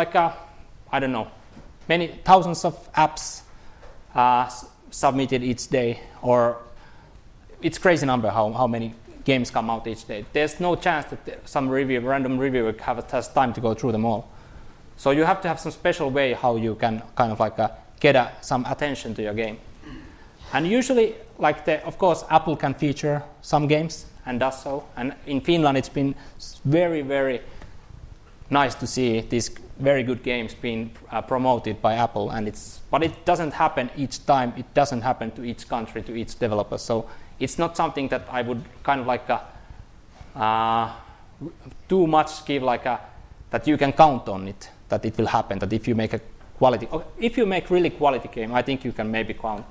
many thousands of apps submitted each day, or it's crazy number how many games come out each day, there's no chance that some random reviewer has time to go through them all. So you have to have some special way how you can kind of get some attention to your game. And usually, of course, Apple can feature some games and does so. And in Finland, it's been very, very nice to see these very good games being promoted by Apple. But it doesn't happen each time. It doesn't happen to each country, to each developer. So it's not something that I would kind of too much give that you can count on it, that it will happen. That if you make a quality, if you make really quality game, I think you can maybe count that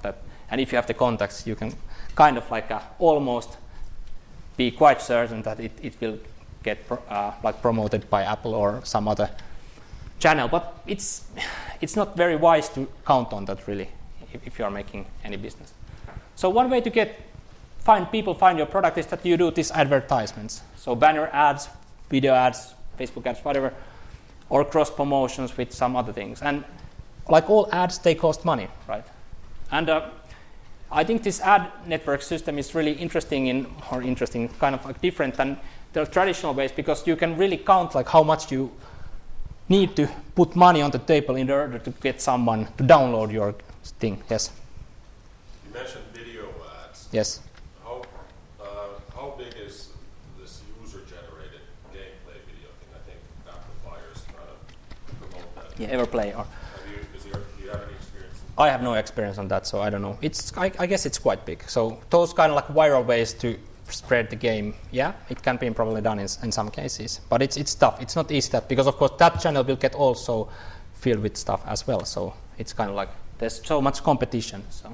And if you have the contacts, you can kind of like almost be quite certain that it will get like promoted by Apple or some other channel. But it's not very wise to count on that really if you are making any business. So one way to find your product is that you do these advertisements. So banner ads, video ads, Facebook ads, whatever, or cross promotions with some other things. And like all ads, they cost money, right? And I think this ad network system is really interesting, kind of like different than the traditional ways, because you can really count like how much you need to put money on the table in order to get someone to download your thing. Yes. You mentioned video ads. Yes. How big is this user-generated gameplay video thing? I think Amplifier is trying to promote that. Yeah, Everplay. Or Do you have any experience? I have no experience on that, so I don't know. I guess it's quite big. So those kind of like viral ways to spread the game, yeah, it can be probably done in some cases. But it's tough. It's not easy because of course that channel will get also filled with stuff as well. So it's kind of like there's so much competition. So.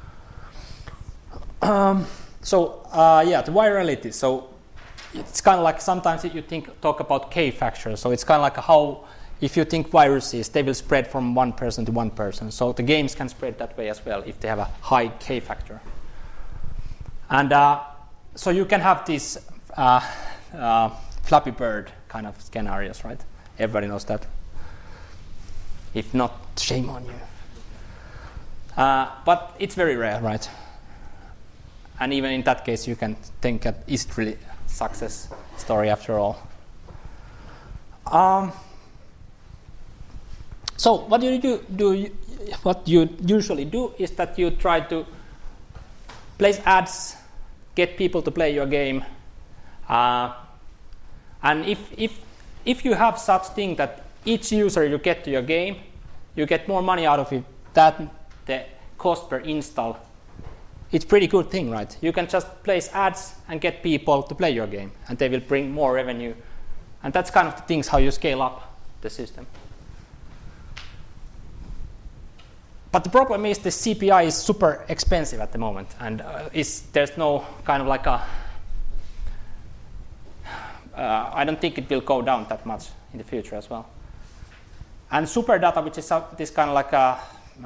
The virality. So it's kind of like sometimes you talk about K factor. So it's kind of like how if you think viruses, they will spread from one person to one person. So the games can spread that way as well if they have a high K factor. And so you can have these Flappy Bird kind of scenarios, right? Everybody knows that. If not, shame on you. But it's very rare, right? And even in that case, you can think that is it really a success story after all. So what what you usually do is that you try to place ads, get people to play your game, and if you have such thing that each user you get to your game, you get more money out of it than the cost per install. It's a pretty good thing, right? You can just place ads and get people to play your game, and they will bring more revenue. And that's kind of the things how you scale up the system. But the problem is the CPI is super expensive at the moment, and there's no kind of like a. I don't think it will go down that much in the future as well. And SuperData, which is this kind of like a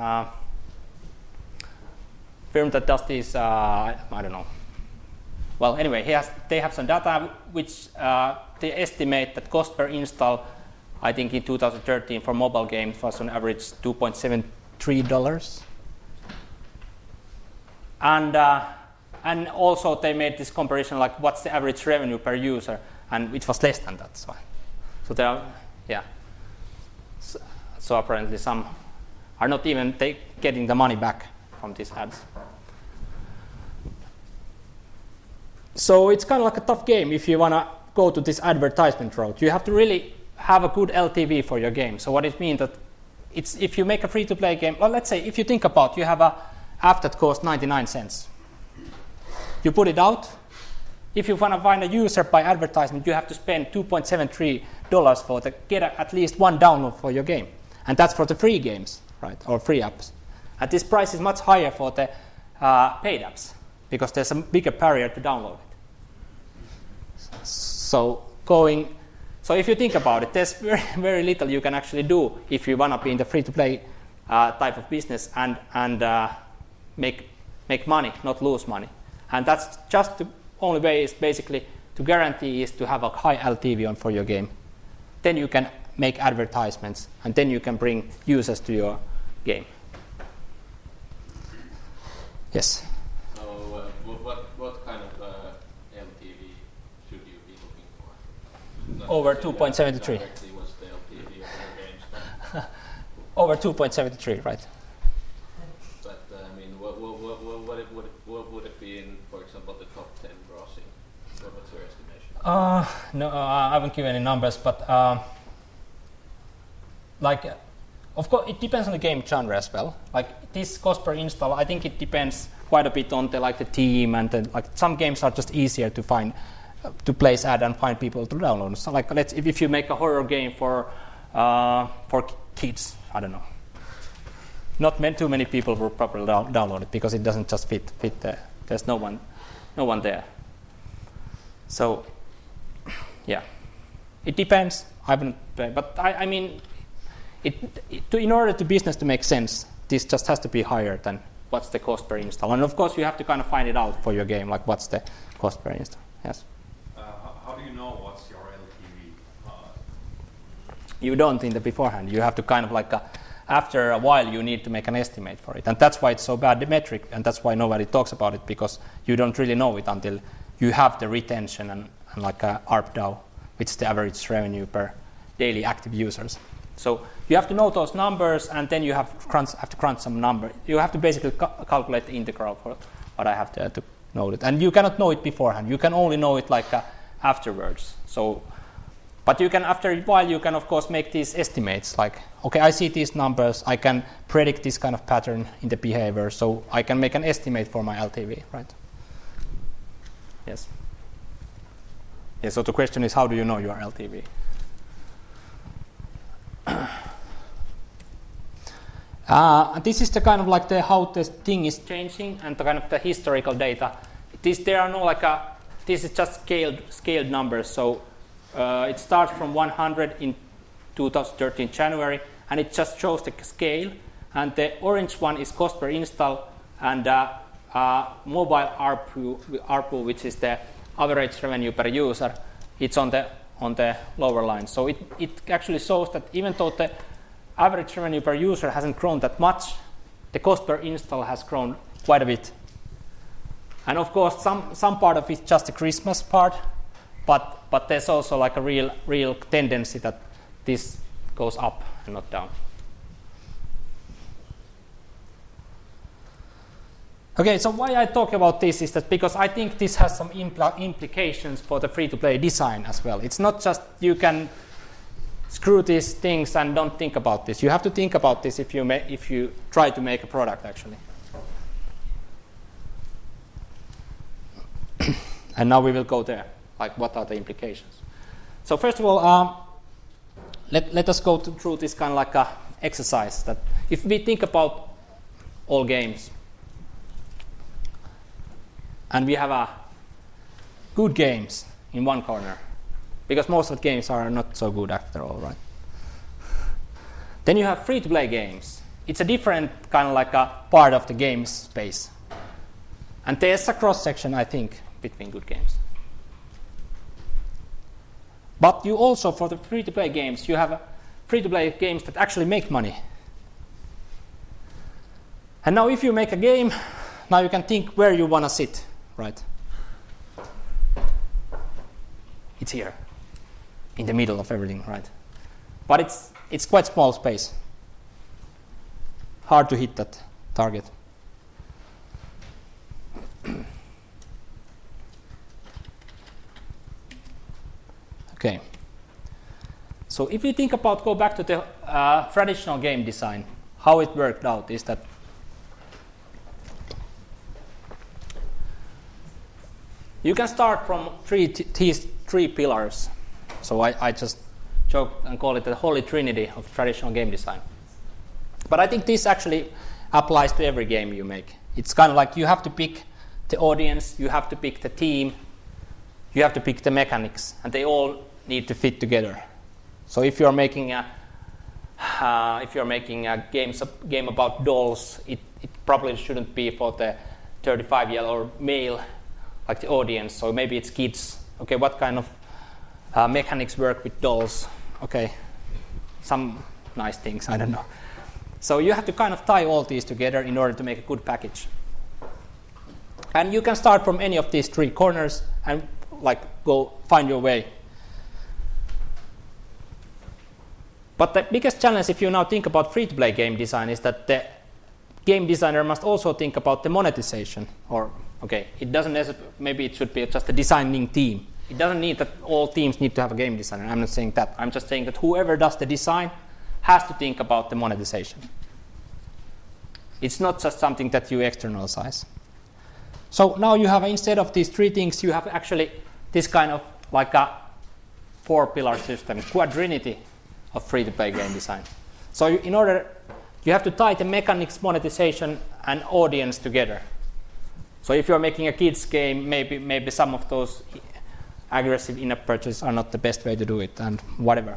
firm that does this, I don't know. Well, anyway, they have some data which they estimate that cost per install, I think in 2013 for mobile games was on average $2.73. And also they made this comparison like what's the average revenue per user, and it was less than that. So there are, yeah. So apparently some are not even getting the money back from these ads. So it's kind of like a tough game if you want to go to this advertisement route. You have to really have a good LTV for your game. So what it means that if you make a free-to-play game, well, let's say if you think about you have an app that costs 99 cents. You put it out. If you want to find a user by advertisement, you have to spend $2.73 get at least one download for your game. And that's for the free games, right, or free apps. And this price is much higher for the paid apps because there's a bigger barrier to download it. So if you think about it, there's very, very little you can actually do if you want to be in the free-to-play type of business and make money, not lose money. And that's just the only way is basically to guarantee is to have a high LTV for your game. Then you can make advertisements, and then you can bring users to your game. Yes? So what kind of LTV should you be looking for? Not Over 2.73. What's the LTV of your games? Over 2.73, right? But I mean, what would it be in, for example, the top 10 grossing? What's your estimation? No, I haven't given any numbers, but of course, it depends on the game genre as well. Like this cost per install, I think it depends quite a bit on the team and some games are just easier to find, to place ad and find people to download. So if you make a horror game for kids, I don't know, not too many people will probably download it because it doesn't just fit there. There's no one there. So, yeah, it depends. I haven't, but I mean, in order to business to make sense, this just has to be higher than what's the cost per install. And of course, you have to kind of find it out for your game, like what's the cost per install. Yes. How do you know what's your LTV? You don't in the beforehand. You have to kind of like after a while you need to make an estimate for it, and that's why it's so bad the metric, and that's why nobody talks about it, because you don't really know it until you have the retention and like a ARPDAU, which is the average revenue per daily active users. So you have to know those numbers, and then you have to crunch some number. You have to basically calculate the integral for what I have to know it, and you cannot know it beforehand. You can only know it like afterwards. So. But you can, after a while, you can of course make these estimates. Like, okay, I see these numbers. I can predict this kind of pattern in the behavior, so I can make an estimate for my LTV, right? Yes. Yeah. So the question is, how do you know your LTV? This is the kind of like how the thing is changing and the kind of the historical data. There are no like this is just scaled numbers. So. It starts from 100 in 2013 January, and it just shows the scale. And the orange one is cost per install, and mobile ARPU, which is the average revenue per user, it's on the lower line. So it actually shows that even though the average revenue per user hasn't grown that much, the cost per install has grown quite a bit. And of course, some part of it's just the Christmas part. But there's also like a real tendency that this goes up and not down. Okay, so why I talk about this is that because I think this has some implications for the free-to-play design as well. It's not just you can screw these things and don't think about this. You have to think about this if you try to make a product actually. And now we will go there. Like, what are the implications? So first of all, let us go through this kind of like a exercise that if we think about all games and we have good games in one corner, because most of the games are not so good after all, right? Then you have free-to-play games. It's a different kind of like a part of the game space. And there's a cross-section, I think, between good games. But you also, for the free-to-play games, you have free-to-play games that actually make money. And now if you make a game, now you can think where you want to sit, right? It's here, in the middle of everything, right? But it's quite small space. Hard to hit that target. Okay, so if we think about, go back to the traditional game design, how it worked out is that you can start from these three pillars. So I just joke and call it the holy trinity of traditional game design. But I think this actually applies to every game you make. It's kind of like you have to pick the audience, you have to pick the team, you have to pick the mechanics, and they all need to fit together. So if you're making a game about dolls, it probably shouldn't be for the 35-year-old male, like the audience. So maybe it's kids. Okay, what kind of mechanics work with dolls? Okay, some nice things, I don't know. So you have to kind of tie all these together in order to make a good package. And you can start from any of these three corners and like go find your way. But the biggest challenge, if you now think about free-to-play game design, is that the game designer must also think about the monetization. Or, okay, it doesn't necessarily, maybe it should be just a designing team. It doesn't need that all teams need to have a game designer. I'm not saying that. I'm just saying that whoever does the design has to think about the monetization. It's not just something that you externalize. So now you have, instead of these three things, you have actually this kind of like a four-pillar system, quadrinity of free-to-play game design. So in order you have to tie the mechanics, monetization, and audience together. So if you're making a kids game, maybe some of those aggressive in-app purchases are not the best way to do it, and whatever.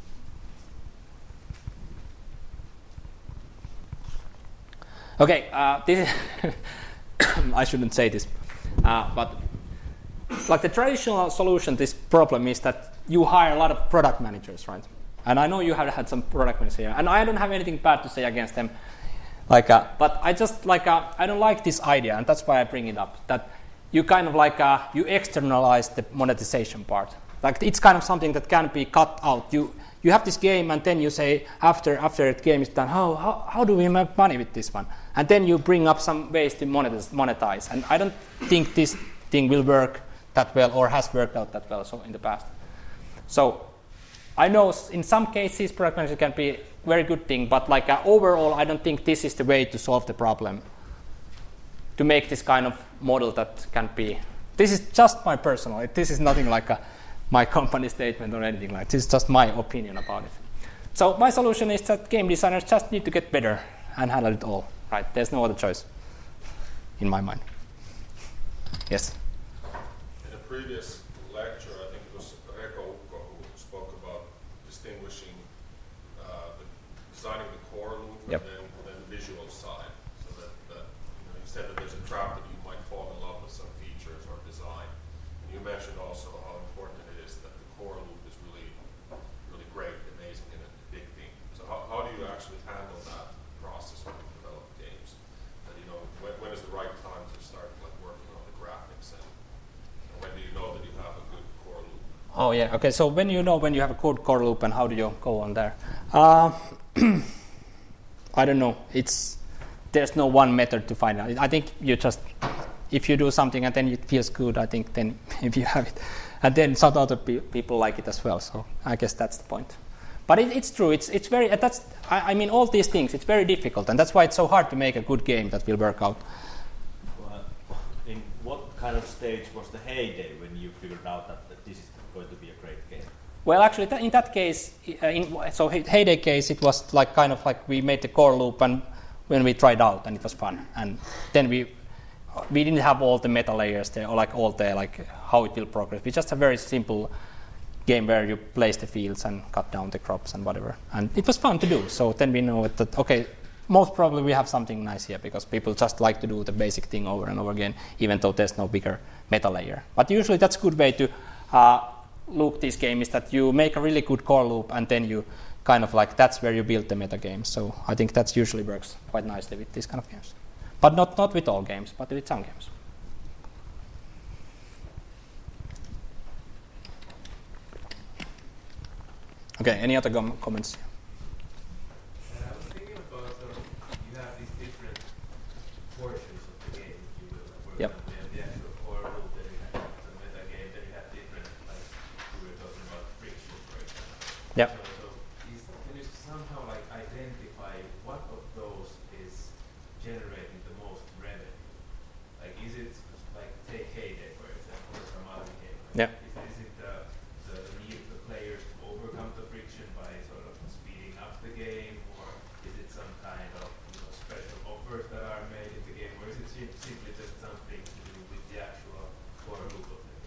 Okay, this is I shouldn't say this, but like the traditional solution to this problem is that you hire a lot of product managers, right? And I know you have had some product managers here, and I don't have anything bad to say against them. But I just I don't like this idea, and that's why I bring it up. That you kind of you externalize the monetization part. Like it's kind of something that can be cut out. You have this game, and then you say after the game is done, how do we make money with this one? And then you bring up some ways to monetize. And I don't think this thing will work that well or has worked out that well so in the past. So I know in some cases product management can be a very good thing, but overall I don't think this is the way to solve the problem. To make this kind of model that can be. This is just my personal. This is nothing like my company statement or anything like this. Is just my opinion about it. So my solution is that game designers just need to get better and handle it all. Right? There's no other choice, in my mind. Yes. In a previous lecture, I think it was Reko Ukko who spoke about distinguishing designing the core loop and then the visual side. So that you said that there's a trap that you might fall in love with some features or design. And you mentioned also how important it is that the core loop is really, really great, amazing, and a big thing. So how do you actually handle that process when you develop games? That when is the right time to start working on the graphics, and when do you know that you have a good core loop? Oh yeah, okay. So when you have a good core loop, and how do you go on there? I don't know. There's no one method to find out. I think you just, if you do something and then it feels good, I think then if you have it, and then some other people like it as well. So I guess that's the point. But it's true. It's very. I mean, all these things. It's very difficult, and that's why it's so hard to make a good game that will work out. Well, in what kind of stage was the heyday when you figured out that this is going to be a great game? Well, actually, in that case, Heyday case, it was kind of we made the core loop, and when we tried out, and it was fun, and then we didn't have all the meta layers there, or all the how it will progress. We just have a very simple game where you place the fields and cut down the crops and whatever, and it was fun to do. So then we know that okay, most probably we have something nice here because people just like to do the basic thing over and over again, even though there's no bigger meta layer. But usually that's a good way to loop this game is that you make a really good core loop and then you kind of that's where you build the meta game. So I think that usually works quite nicely with these kind of games. But not with all games, but with some games. Okay, any other comments? I was thinking about you have these different portions of the game, if you will. Yep. The actual core loop, then you have the meta game, then you have different, we were talking about friction, for example. Yep. So can you somehow identify what of those is generating the most revenue? Is it take Heyday, for example, or some other game? Yep. Is it the need of the players to overcome the friction by sort of speeding up the game, or is it some kind of special offers that are made in the game, or is it simply just something to do with the actual core loop of the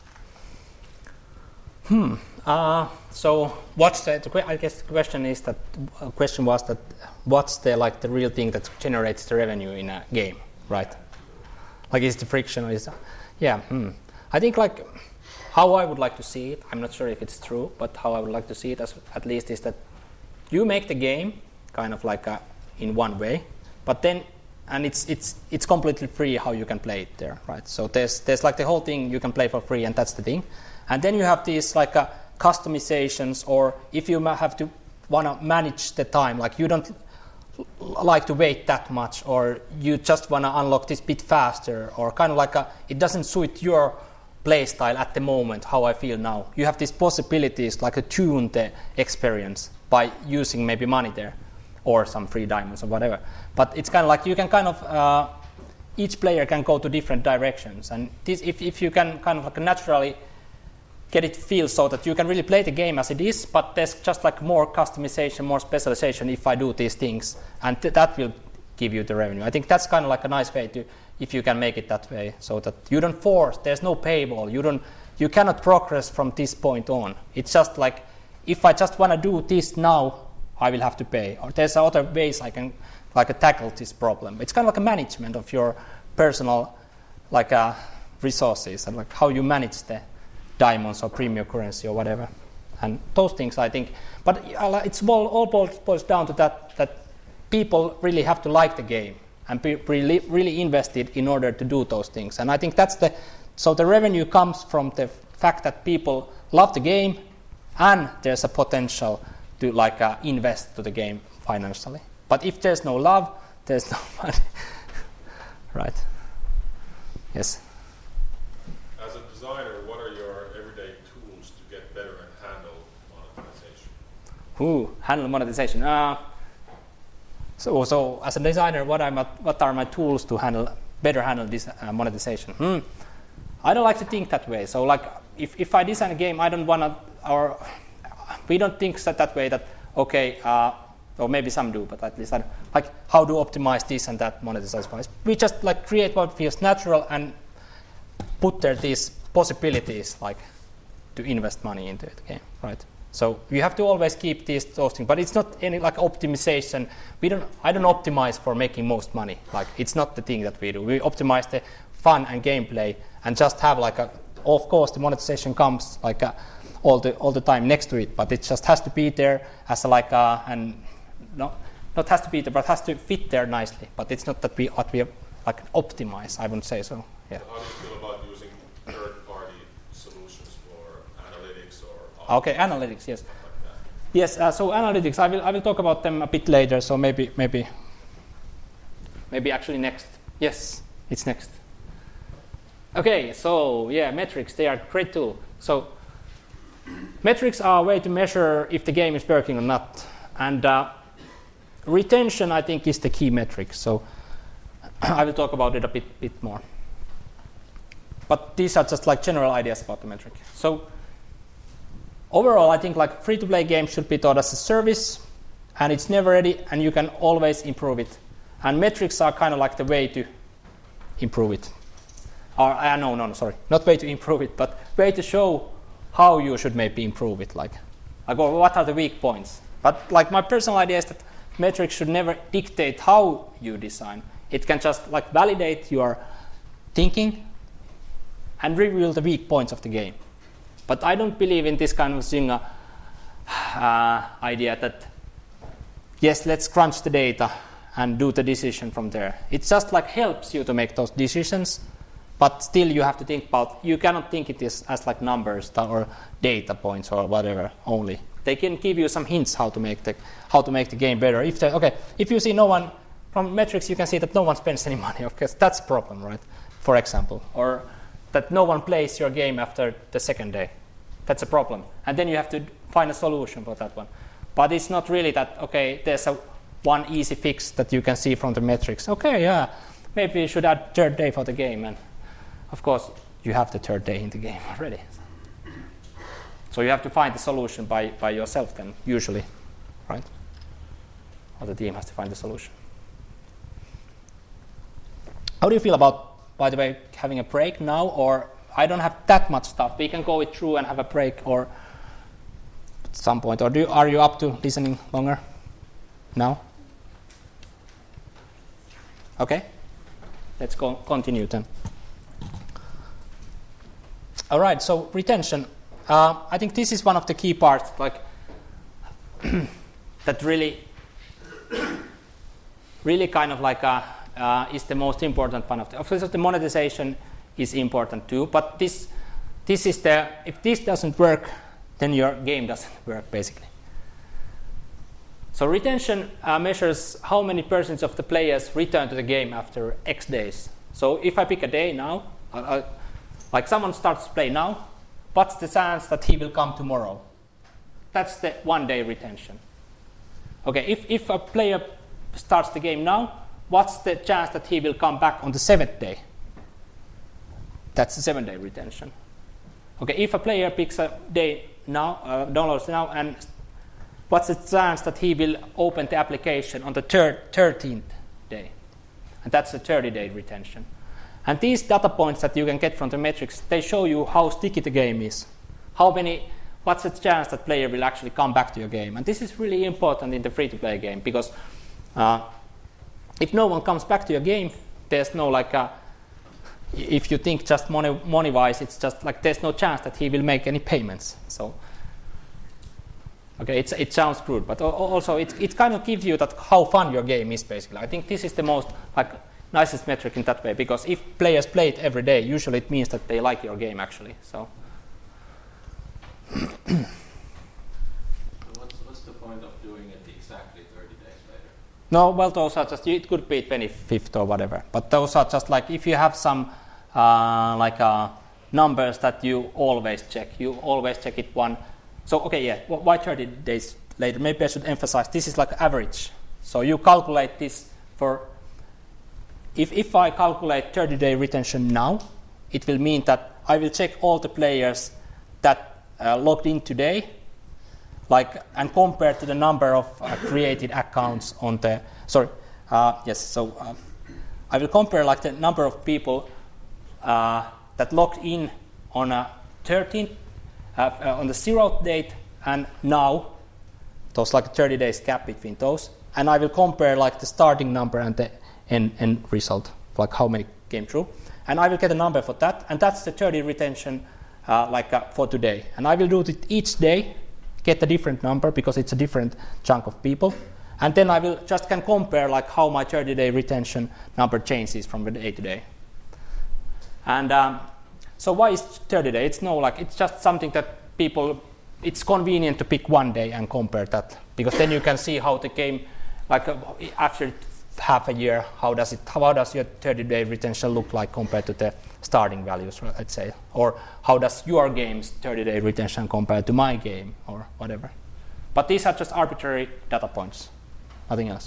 game? So I guess the question is that was that what's the real thing that generates the revenue in a game, right? Is the friction or is I think how I would like to see it, I'm not sure if it's true, but how I would like to see it at least is that you make the game kind of in one way, but then and it's completely free how you can play it there, right? So there's the whole thing you can play for free, and that's the thing. And then you have these customizations, or if you want to manage the time, you don't like to wait that much, or you just want to unlock this bit faster, or kind of it doesn't suit your play style at the moment, how I feel now. You have these possibilities to tune the experience by using maybe money there, or some free diamonds or whatever. But it's kind of you can kind of each player can go to different directions, and this if you can kind of naturally get it feel so that you can really play the game as it is, but there's just like more customization, more specialization if I do these things, and that will give you the revenue. I think that's kind of like a nice way to, if you can make it that way, so that you don't force, there's no paywall, you cannot progress from this point on. It's just like, if I just want to do this now, I will have to pay. Or there's other ways I can tackle this problem. It's kind of like a management of your personal resources and like how you manage the diamonds or premium currency or whatever. And those things, I think. But it's all boils down to that people really have to like the game and be really invested in order to do those things. And I think so the revenue comes from the fact that people love the game and there's a potential to invest to the game financially. But if there's no love, there's no money. Right. Yes. As a designer, what are your everyday tools to get better and handle monetization? Handle monetization. So as a designer, what are my tools to better handle this monetization? I don't like to think that way. So if I design a game, I don't want to, we don't think that way that, okay, or maybe some do, but at least I don't, how to optimize this and that monetization-wise. We just create what feels natural and put there these possibilities to invest money into the game, right? So you have to always keep those things, but it's not any optimization. I don't optimize for making most money. It's not the thing that we do. We optimize the fun and gameplay and just have of course the monetization comes all the time next to it, but it just has to be there as and not has to be there, but has to fit there nicely. But it's not that we optimize. I wouldn't say so. Yeah. So how do you feel about using third-party solutions for analytics or? Okay, analytics. Yes. Yes. So analytics. I will talk about them a bit later. So maybe actually next. Yes, it's next. Okay. So yeah, metrics. They are a great tool. So metrics are a way to measure if the game is working or not, and retention, I think, is the key metric. So I will talk about it a bit more. But these are just general ideas about the metric. So overall, I think free-to-play games should be thought as a service, and it's never ready, and you can always improve it. And metrics are kind of the way to improve it. Or sorry, not way to improve it, but way to show how you should maybe improve it. What are the weak points? But my personal idea is that metrics should never dictate how you design. It can just validate your thinking and reveal the weak points of the game. But I don't believe in this kind of thing, idea that yes, let's crunch the data and do the decision from there. It just helps you to make those decisions, but still you have to think about. You cannot think it as numbers or data points or whatever only. They can give you some hints how to make the game better. If you see no one from metrics, you can see that no one spends any money. Of course, that's a problem, right? For example, or that no one plays your game after the second day. That's a problem, and then you have to find a solution for that one. But it's not really that there's one easy fix that you can see from the metrics. Okay, yeah, maybe you should add third day for the game, and of course you have the third day in the game already. So you have to find the solution by yourself then, usually, right? Or the team has to find the solution. How do you feel about, by the way, having a break now? Or I don't have that much stuff. We can go it through and have a break or at some point. Or are you up to listening longer now? Okay. Let's continue then. All right, so retention. I think this is one of the key parts, that really kind of is the most important one of the. Of course, the monetization is important too, but this is if this doesn't work, then your game doesn't work basically. So retention measures how many percent of the players return to the game after X days. So if I pick a day now, someone starts to play now. What's the chance that he will come tomorrow? That's the 1 day retention. Okay, if a player starts the game now, what's the chance that he will come back on the 7th day? That's the 7 day retention. Okay, if a player picks a day now, downloads now, and what's the chance that he will open the application on the 13th day? And that's the 30-day retention. And these data points that you can get from the metrics, they show you how sticky the game is. What's the chance that player will actually come back to your game? And this is really important in the free-to-play game, because if no one comes back to your game, there's no if you think just money-wise, it's just like there's no chance that he will make any payments. So, okay, it sounds crude, but also it kind of gives you that how fun your game is, basically. I think this is the most nicest metric in that way, because if players play it every day, usually it means that they like your game, actually. So. What's the point of doing it exactly 30 days later? No, well, those are just, it could be 25th or whatever, but those are just like if you have some numbers that you always check it one. So, okay, yeah, why 30 days later? Maybe I should emphasize this is like average. So you calculate this for, if I calculate 30-day retention now, it will mean that I will check all the players that logged in today, and compare to the number of created accounts on the. I will compare the number of people that logged in on a 13th, on the 0th date, and now. Those 30 days gap between those, and I will compare the starting number and the end result, how many came through, and I will get a number for that, and that's the 30 retention. For today, and I will do it each day, get a different number because it's a different chunk of people, and then I will just can compare how my 30-day retention number changes from day to day. And so why is 30 days? It's just something that people. It's convenient to pick one day and compare that, because then you can see how the game, after half a year, how does your 30-day retention look like compared to the starting values, let's say, or how does your game's 30-day retention compare to my game, or whatever. But these are just arbitrary data points, nothing else.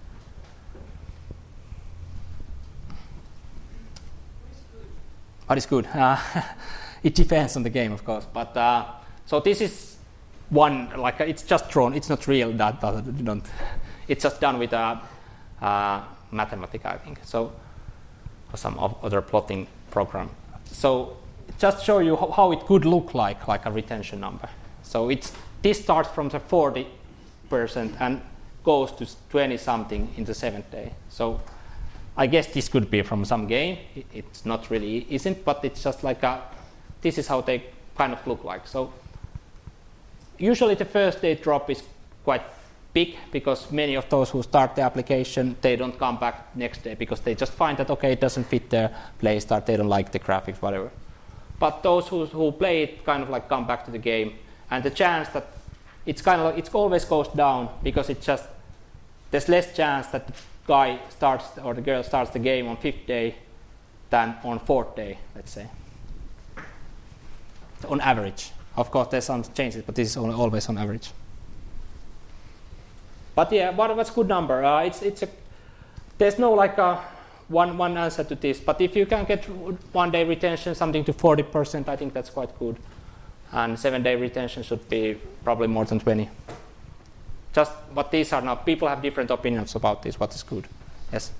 What is good? It depends on the game, of course. But so this is one, it's just drawn. It's not real data. It's just done with Mathematica, I think. So, or some other plotting program. So, just show you how it could look like a retention number. So this starts from the 40% and goes to 20-something in the 7th day. So, I guess this could be from some game. It's not really isn't, but it's just this is how they kind of look like. So, usually the first day drop is quite big, because many of those who start the application, they don't come back next day because they just find that, okay, it doesn't fit their play start, they don't like the graphics, whatever. But those who play it kind of come back to the game, and the chance that it's it always goes down, because there's less chance that the guy starts or the girl starts the game on 5th day than on 4th day, let's say. So on average. Of course, there's some changes, but this is always on average. But yeah, what's a good number? There's no one answer to this. But if you can get 1 day retention something to 40%, I think that's quite good. And 7-day retention should be probably more than 20. Just what these are now. People have different opinions about this. What is good? Yes.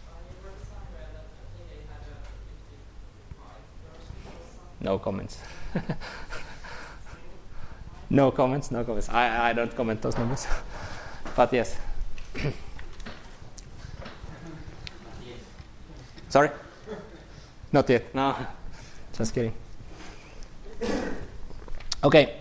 No comments. No comments. I don't comment those numbers. But yes. Sorry? Not yet. No. Just kidding. Okay.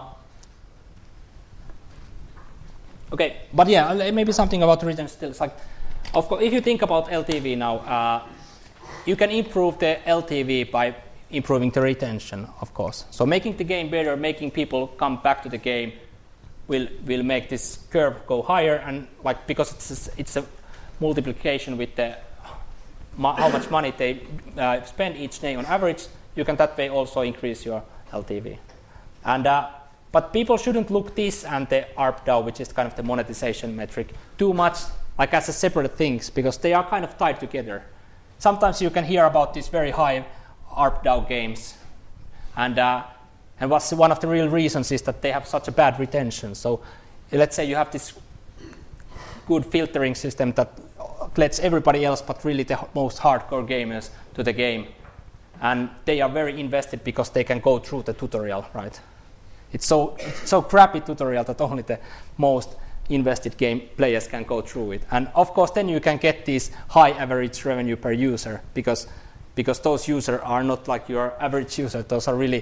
Okay. But yeah, maybe something about retention still. It's of course, if you think about LTV now, you can improve the LTV by improving the retention, of course. So making the game better, making people come back to the game, will make this curve go higher, and because it's a multiplication with the how much money they spend each day on average, you can that way also increase your LTV. And but people shouldn't look this and the ARPDAU, which is kind of the monetization metric, too much as a separate things, because they are kind of tied together. Sometimes you can hear about these very high ARPDAU games, and And one of the real reasons is that they have such a bad retention. So let's say you have this good filtering system that lets everybody else but really the most hardcore gamers to the game. And they are very invested because they can go through the tutorial, right? It's so crappy tutorial that only the most invested game players can go through it. And of course then you can get this high average revenue per user because those users are not like your average user. Those are really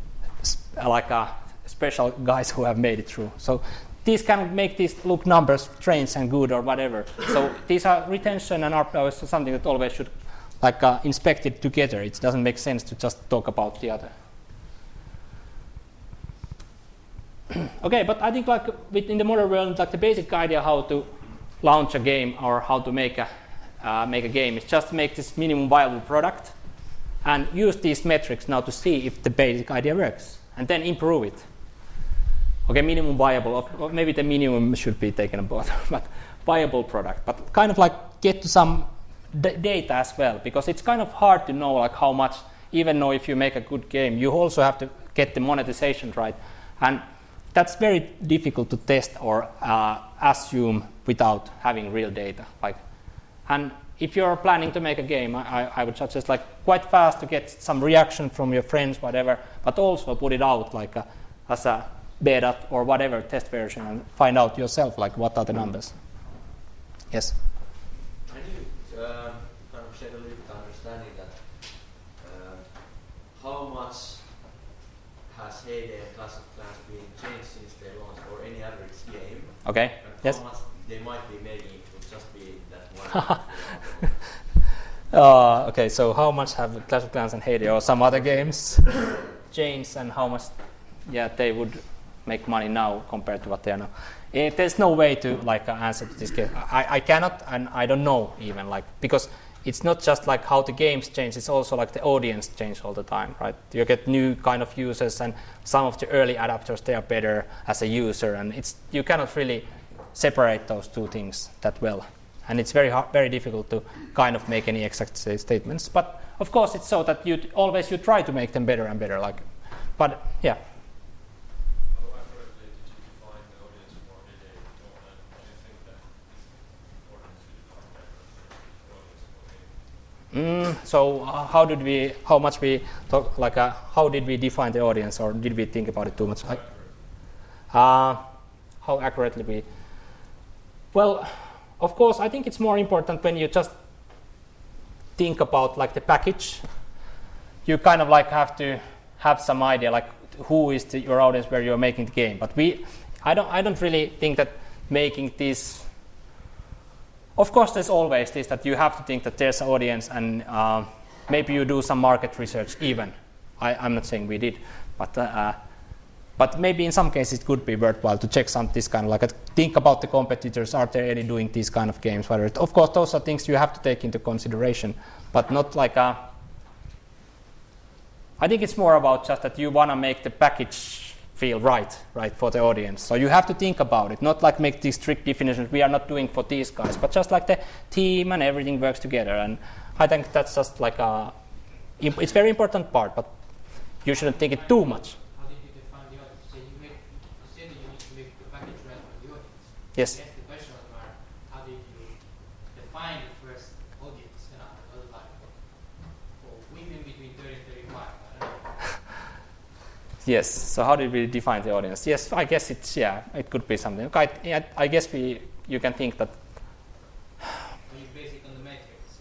special guys who have made it through. So these can make these look numbers strange and good or whatever. So these are retention and ARPDAU is something that always should inspect it together. It doesn't make sense to just talk about the other. Okay, but I think in the modern world, the basic idea how to launch a game or how to make a game is just make this minimum viable product and use these metrics now to see if the basic idea works and then improve it. Okay, minimum viable, or maybe the minimum should be taken about, but viable product. But kind of get to some data as well, because it's kind of hard to know how much, even though if you make a good game, you also have to get the monetization right. And that's very difficult to test or assume without having real data. And if you're planning to make a game, I would suggest quite fast to get some reaction from your friends, whatever, but also put it out as a beta or whatever test version and find out yourself what are the numbers. Yes. Can you kind of shed a little bit understanding that how much has Heyday and Clash of Clans been changed since they launched, or any average game? Okay. And Yes. how much they might be making it would just be that one. Okay, so how much have Clash of Clans and Heyday or some other games changed, and how much they would make money now compared to what they are now? There's no way to answer to this case. I cannot, and I don't know even because it's not just how the games change. It's also the audience change all the time, right? You get new kind of users, and some of the early adapters they are better as a user, and you cannot really separate those two things that well. And it's very difficult to kind of make any exact statements. But of course, it's so that you try to make them better and better. But yeah. So how did we define the audience, or did we think about it too much? How accurately we? Well, of course, I think it's more important when you just think about the package. You kind of have to have some idea who is your audience where you're making the game. But I don't really think that making this. Of course, there's always this that you have to think that there's an audience, and maybe you do some market research even. I'm not saying we did, but maybe in some cases it could be worthwhile to check this kind of think about the competitors. Are there any doing these kind of games? Of course, those are things you have to take into consideration, but not I think it's more about just that you want to make the package feel right for the audience. So you have to think about it, not make these strict definitions. We are not doing for these guys, but just the team and everything works together. And I think that's just it's very important part, but you shouldn't think it too much. How did you define the audience? So you said that you need to make the package right for the audience. Yes. I guess the question was how did you define the first audience? For women between 30 and 35. I don't know. Yes. So how did we define the audience? Yes, I guess it could be something. I guess you can think that. Are you basic on the metrics?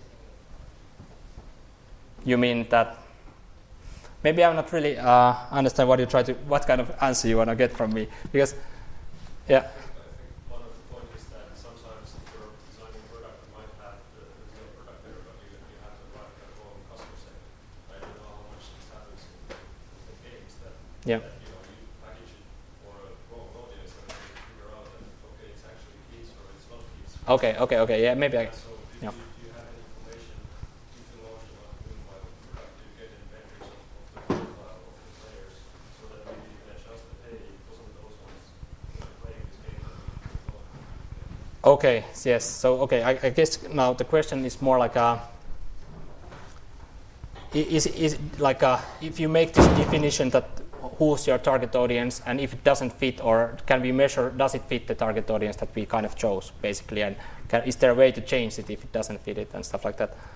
You mean that? Maybe I'm not really understand what kind of answer you want to get from me, because, yeah. I think one of the points is that sometimes if you're designing a product, you might have the real product there, but you have to write the wrong customer segment. I don't know how much this happens in games that you package it for a wrong audience and then you figure out that it's actually kids or it's not kids. Okay. Yeah, maybe I. So do you have any information if you launch a mobile product, do you get any metrics of the profile of the players so that maybe you can adjust that, hey, it wasn't those ones playing this game that we thought. Okay. Yes. So I guess now the question is more is if you make this definition that who's your target audience, and if it doesn't fit, or can we measure, does it fit the target audience that we kind of chose, basically, and is there a way to change it if it doesn't fit it, and stuff like that.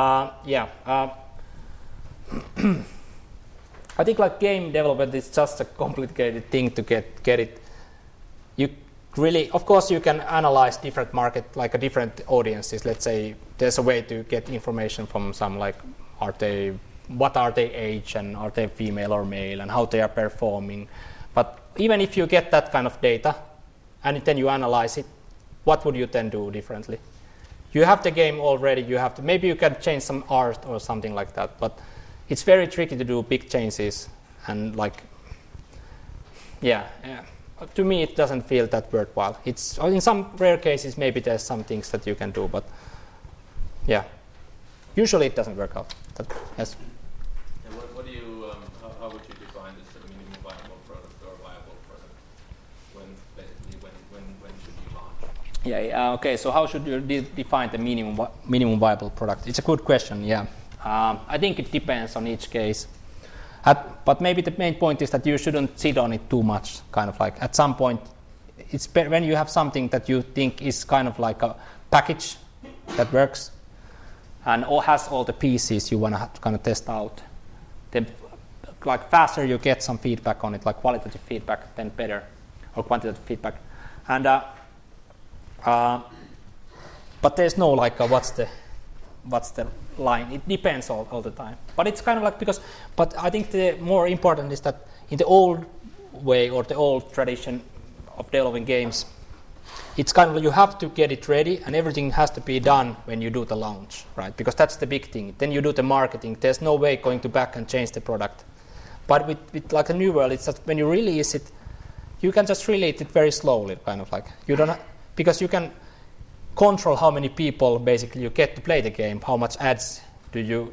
I think like game development is just a complicated thing to get it. You really, of course, you can analyze different market, like different audiences. Let's say there's a way to get information from some, like, what are they age, and are they female or male, and how they are performing. But even if you get that kind of data and then you analyze it, what would you then do differently? You have the game already, maybe you can change some art or something like that, but it's very tricky to do big changes, and to me it doesn't feel that worthwhile. It's in some rare cases maybe there's some things that you can do, but usually it doesn't work out. Yes. And what do you? How would you define this as a minimum viable product or viable product? When should you launch? Yeah. Okay. So how should you define the minimum viable product? It's a good question. Yeah. I think it depends on each case. But maybe the main point is that you shouldn't sit on it too much. Kind of like at some point, it's when you have something that you think is kind of like a package that works, and has all the pieces you want to kind of test out. Then, like faster you get some feedback on it, like qualitative feedback, then better, or quantitative feedback. And but there's no like what's the line. It depends all the time. But it's kind of like but I think the more important is that in the old way or the old tradition of developing games, it's kind of you have to get it ready, and everything has to be done when you do the launch, right? Because that's the big thing. Then you do the marketing. There's no way going to back and change the product. But with like a New World, it's just when you release it, you can just release it very slowly, kind of like you don't because you can control how many people basically you get to play the game, how much ads do you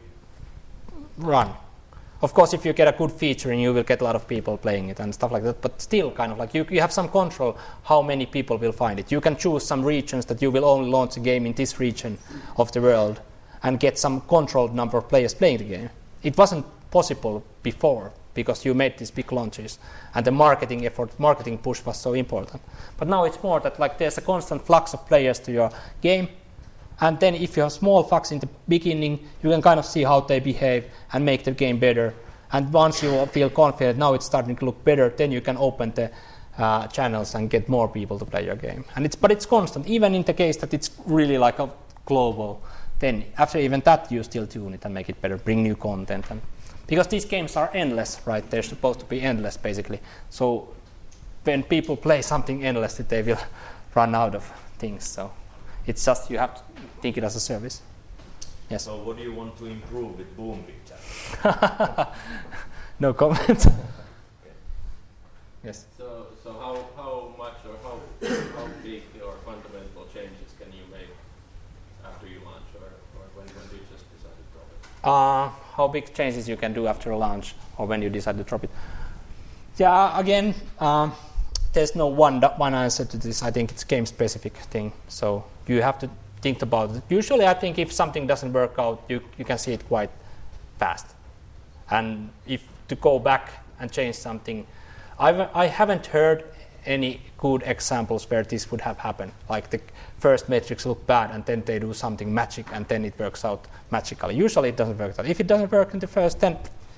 run. Of course, if you get a good featuring, you will get a lot of people playing it and stuff like that, but still kind of like you have some control how many people will find it. You can choose some regions that you will only launch a game in this region of the world and get some controlled number of players playing the game. It wasn't possible before because you made these big launches and the marketing push was so important. But now it's more that like there's a constant flux of players to your game, and then if you have small flux in the beginning, you can kind of see how they behave and make the game better. And once you feel confident, now it's starting to look better, then you can open the channels and get more people to play your game. But it's constant, even in the case that it's really like a global. Then after even that, you still tune it and make it better, bring new content. Because these games are endless, right? They're supposed to be endless, basically. So when people play something endlessly, they will run out of things. So it's just you have to think it as a service. Yes. So what do you want to improve with Boom Big Channel? No comment. Okay. Yes. So how much or how big or fundamental changes can you make after you launch, or when you just decide to drop it? How big changes you can do after a launch or when you decide to drop it? Yeah, again, there's no one answer to this. I think it's game-specific thing. So you have to think about it. Usually, I think if something doesn't work out, you can see it quite fast. And if to go back and change something, I haven't heard any good examples where this would have happened. Like the first metrics look bad and then they do something magic and then it works out magically. Usually it doesn't work out. If it doesn't work in the first, then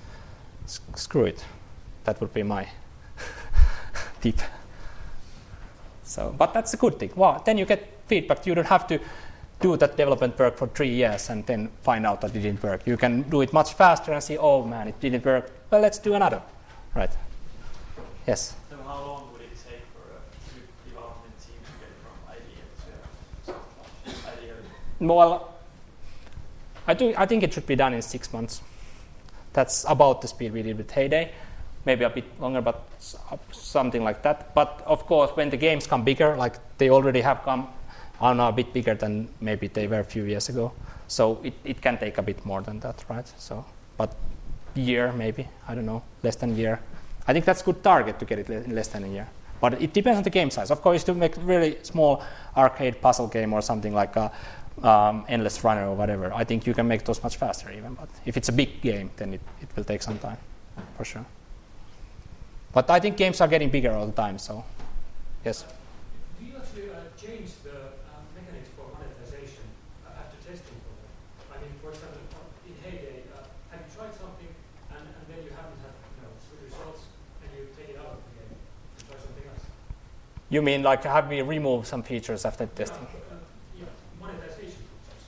screw it. That would be my tip. So, but that's a good thing. Wow, then you get feedback. You don't have to do that development work for 3 years and then find out that it didn't work. You can do it much faster and see, oh man, it didn't work. Well, let's do another. Right. Yes. So how long would it take for a good development team to get from idea to soft launch? Ideally. Well, I think it should be done in 6 months. That's about the speed we did with Heyday. Maybe a bit longer, but something like that. But of course, when the games come bigger, like they already have come, are now a bit bigger than maybe they were a few years ago. So it can take a bit more than that, right? So, but year maybe, I don't know, less than a year. I think that's a good target to get it in less than a year. But it depends on the game size. Of course, to make really small arcade puzzle game or something like a Endless Runner or whatever, I think you can make those much faster even. But if it's a big game, then it will take some time, for sure. But I think games are getting bigger all the time, so yes. Do you actually change the mechanics for monetization after testing for them? I mean, for example, in Heyday, have you tried something and then you haven't had good results and you take it out of the game and try something else? You mean like have we removed some features after testing? Yeah, monetization features.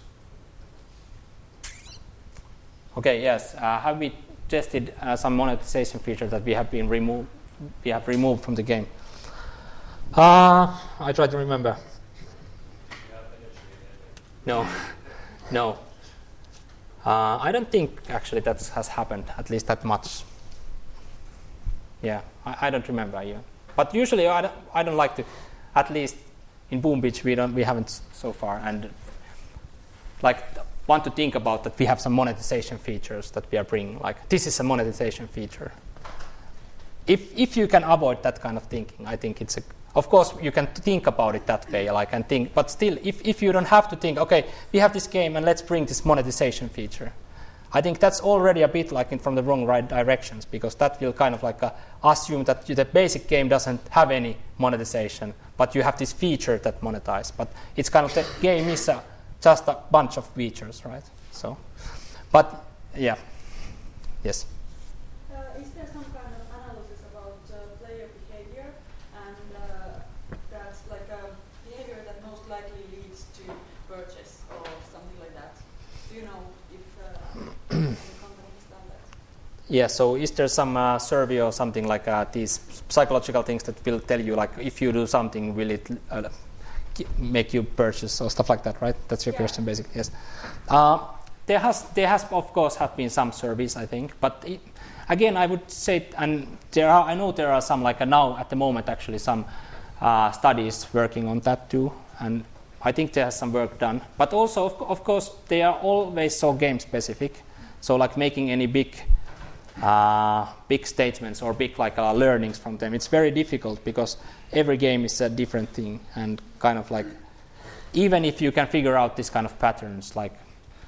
Okay, yes. Have we tested some monetization features that we have removed from the game? I try to remember. No. I don't think actually that has happened, at least that much. Yeah, I don't remember even. But usually I don't like to, at least in Boom Beach we haven't so far, and like want to think about that we have some monetization features that we are bringing. Like this is a monetization feature. If you can avoid that kind of thinking, I think it's of course you can think about it that way, like and think, but still if you don't have to think, okay, we have this game and let's bring this monetization feature. I think that's already a bit like from the wrong right directions, because that will kind of like assume that the basic game doesn't have any monetization, but you have this feature that monetizes. But it's kind of the game is just a bunch of features, right? So, but yeah, yes. Is there some kind of analysis about player behavior, and that's like a behavior that most likely leads to purchase or something like that? Do you know if any company has done that? Yeah, so is there some survey or something like these psychological things that will tell you, like, if you do something, will it make you purchase or stuff like that, right? That's your question, basically, yes. There has, of course, have been some surveys, I think, but again, I would say, and I know there are some, like now at the moment, actually, some studies working on that too, and I think there has some work done. But also, of course, they are always so game specific. So, like making any big statements or big learnings from them, it's very difficult because every game is a different thing, and kind of like even if you can figure out this kind of patterns, like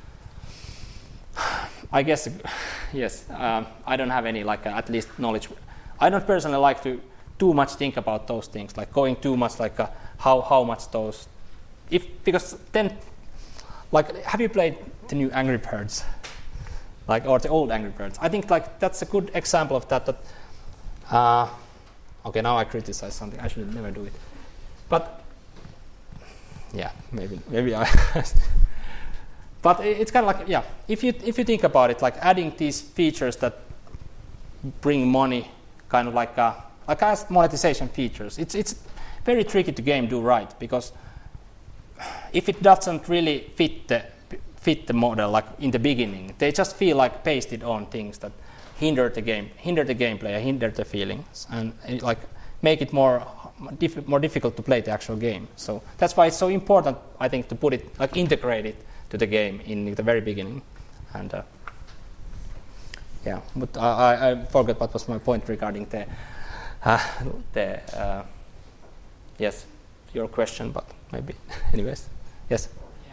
I guess yes, I don't have any at least knowledge. I don't personally like to too much think about those things, like going too much how much those, because then have you played the new Angry Birds? Or the old Angry Birds. I think that's a good example of that. Okay, now I criticize something. I should never do it. But yeah, maybe I. But it's kind of if you think about it, adding these features that bring money, kind of as monetization features, it's very tricky to do right, because if it doesn't really fit the model in the beginning, they just feel like pasted on things that hinder the gameplay, hinder the feelings, and make it more difficult to play the actual game. So that's why it's so important, I think, to put it integrate it to the game in the very beginning. And yeah, but I forgot what was my point regarding the yes, your question, but maybe anyways, yes.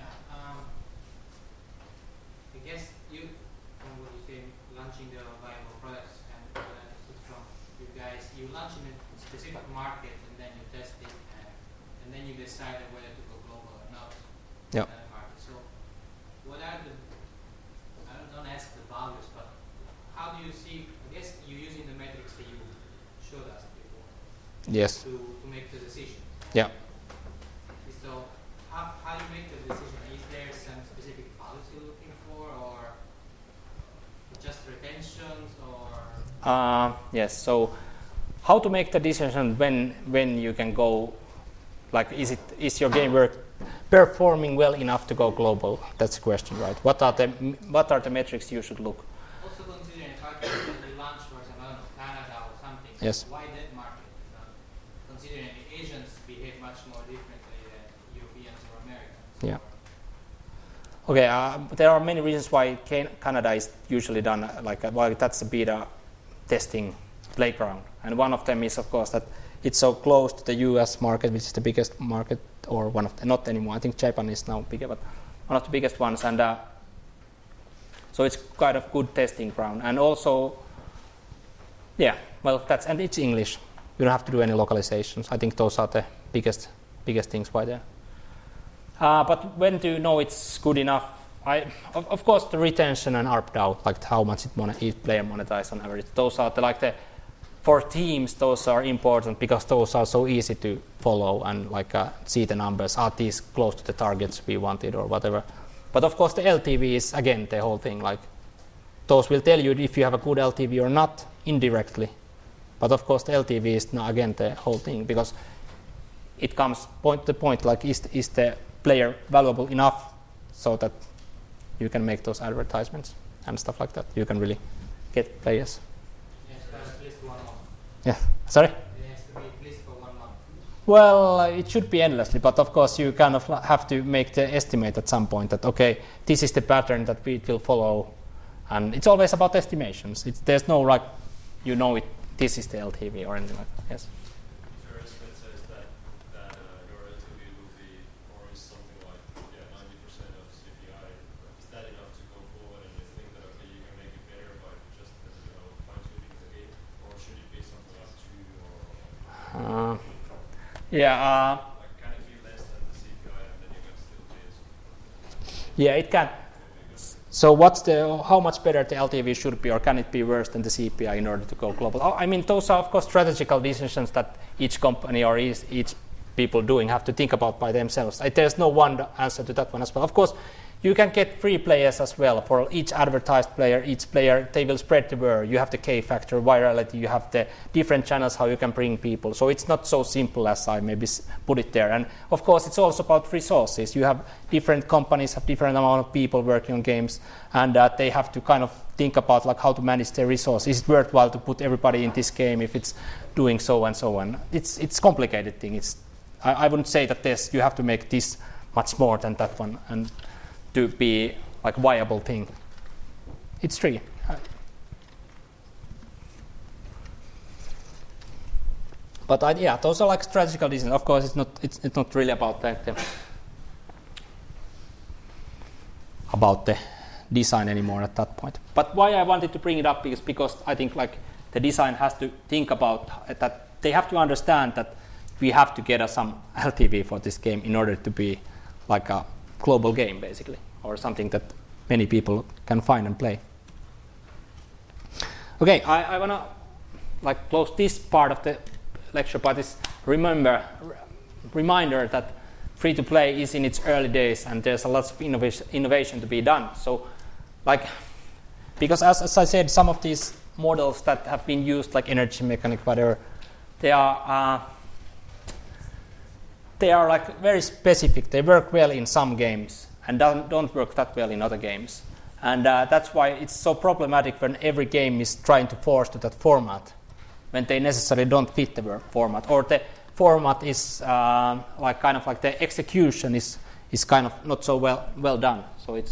Decided whether to go global or not. Yeah. Market. So, what are I don't ask the values, but how do you see? I guess you're using the metrics that you showed us before. Yes. To make the decision. Yeah. So, how do you make the decision? Is there some specific values you're looking for, or just retentions, or? Yes. So, how to make the decision when you can go? Is your game performing well enough to go global? That's the question, right? What are the metrics you should look? Also considering if I can launch, for example, Canada or something. Yes. Why that market? Considering the Asians behave much more differently than Europeans or Americans. Yeah. Okay. There are many reasons why Canada is usually done that's a beta testing playground, and one of them is, of course, that it's so close to the U.S. market, which is the biggest market, or one of not anymore. I think Japan is now bigger, but one of the biggest ones, and so it's kind of good testing ground. And also, yeah, well, and it's English. You don't have to do any localizations. I think those are the biggest things by there. But when do you know it's good enough? Of course, the retention and ARPDAU, like how much each player monetizes on average. Those are for teams, those are important because those are so easy to follow and see the numbers. Are these close to the targets we wanted or whatever? But of course, the LTV is again the whole thing. Like those will tell you if you have a good LTV or not indirectly. But of course, the LTV is again the whole thing because it comes point to point. Like is the player valuable enough so that you can make those advertisements and stuff like that? You can really get players. Yeah, sorry? It has to be at least for 1 month. Well, it should be endlessly, but of course you kind of have to make the estimate at some point that, okay, this is the pattern that we will follow. And it's always about estimations. There's no this is the LTV or anything like that. Yes? For instance, says that your LTV will be, or is something like 90% of CPI. Is that enough to go forward and you think that, okay, you can make it better by just fine-tuning the game? Or should it be something like 2 or... can it be less than the CPI and then you can still be... Yeah, it can. So how much better the LTV should be, or can it be worse than the CPI in order to go global? I mean, those are of course strategical decisions that each company or each people doing have to think about by themselves. There's no one answer to that one as well. Of course, you can get free players as well. For each advertised player, each player, they will spread the word. You have the K factor, virality, you have the different channels how you can bring people. So it's not so simple as I maybe put it there. And of course, it's also about resources. You have different companies, have different amount of people working on games, and they have to kind of think about how to manage their resources. Is it worthwhile to put everybody in this game if it's doing so and so on? It's complicated thing. I wouldn't say that you have to make this much more than that one and to be viable thing. It's tricky. But those are strategical decisions. Of course, it's not really about the design anymore at that point. But why I wanted to bring it up is because I think the design has to think about that. They have to understand that we have to get some LTV for this game in order to be a global game, basically, or something that many people can find and play. Okay, I want to close this part of the lecture by this reminder that free-to-play is in its early days and there's a lot of innovation to be done. So, because as I said, some of these models that have been used, like energy mechanic, whatever, they are very specific. They work well in some games and don't work that well in other games. And that's why it's so problematic when every game is trying to force to that format, when they necessarily don't fit the format, or the format is the execution is kind of not so well done.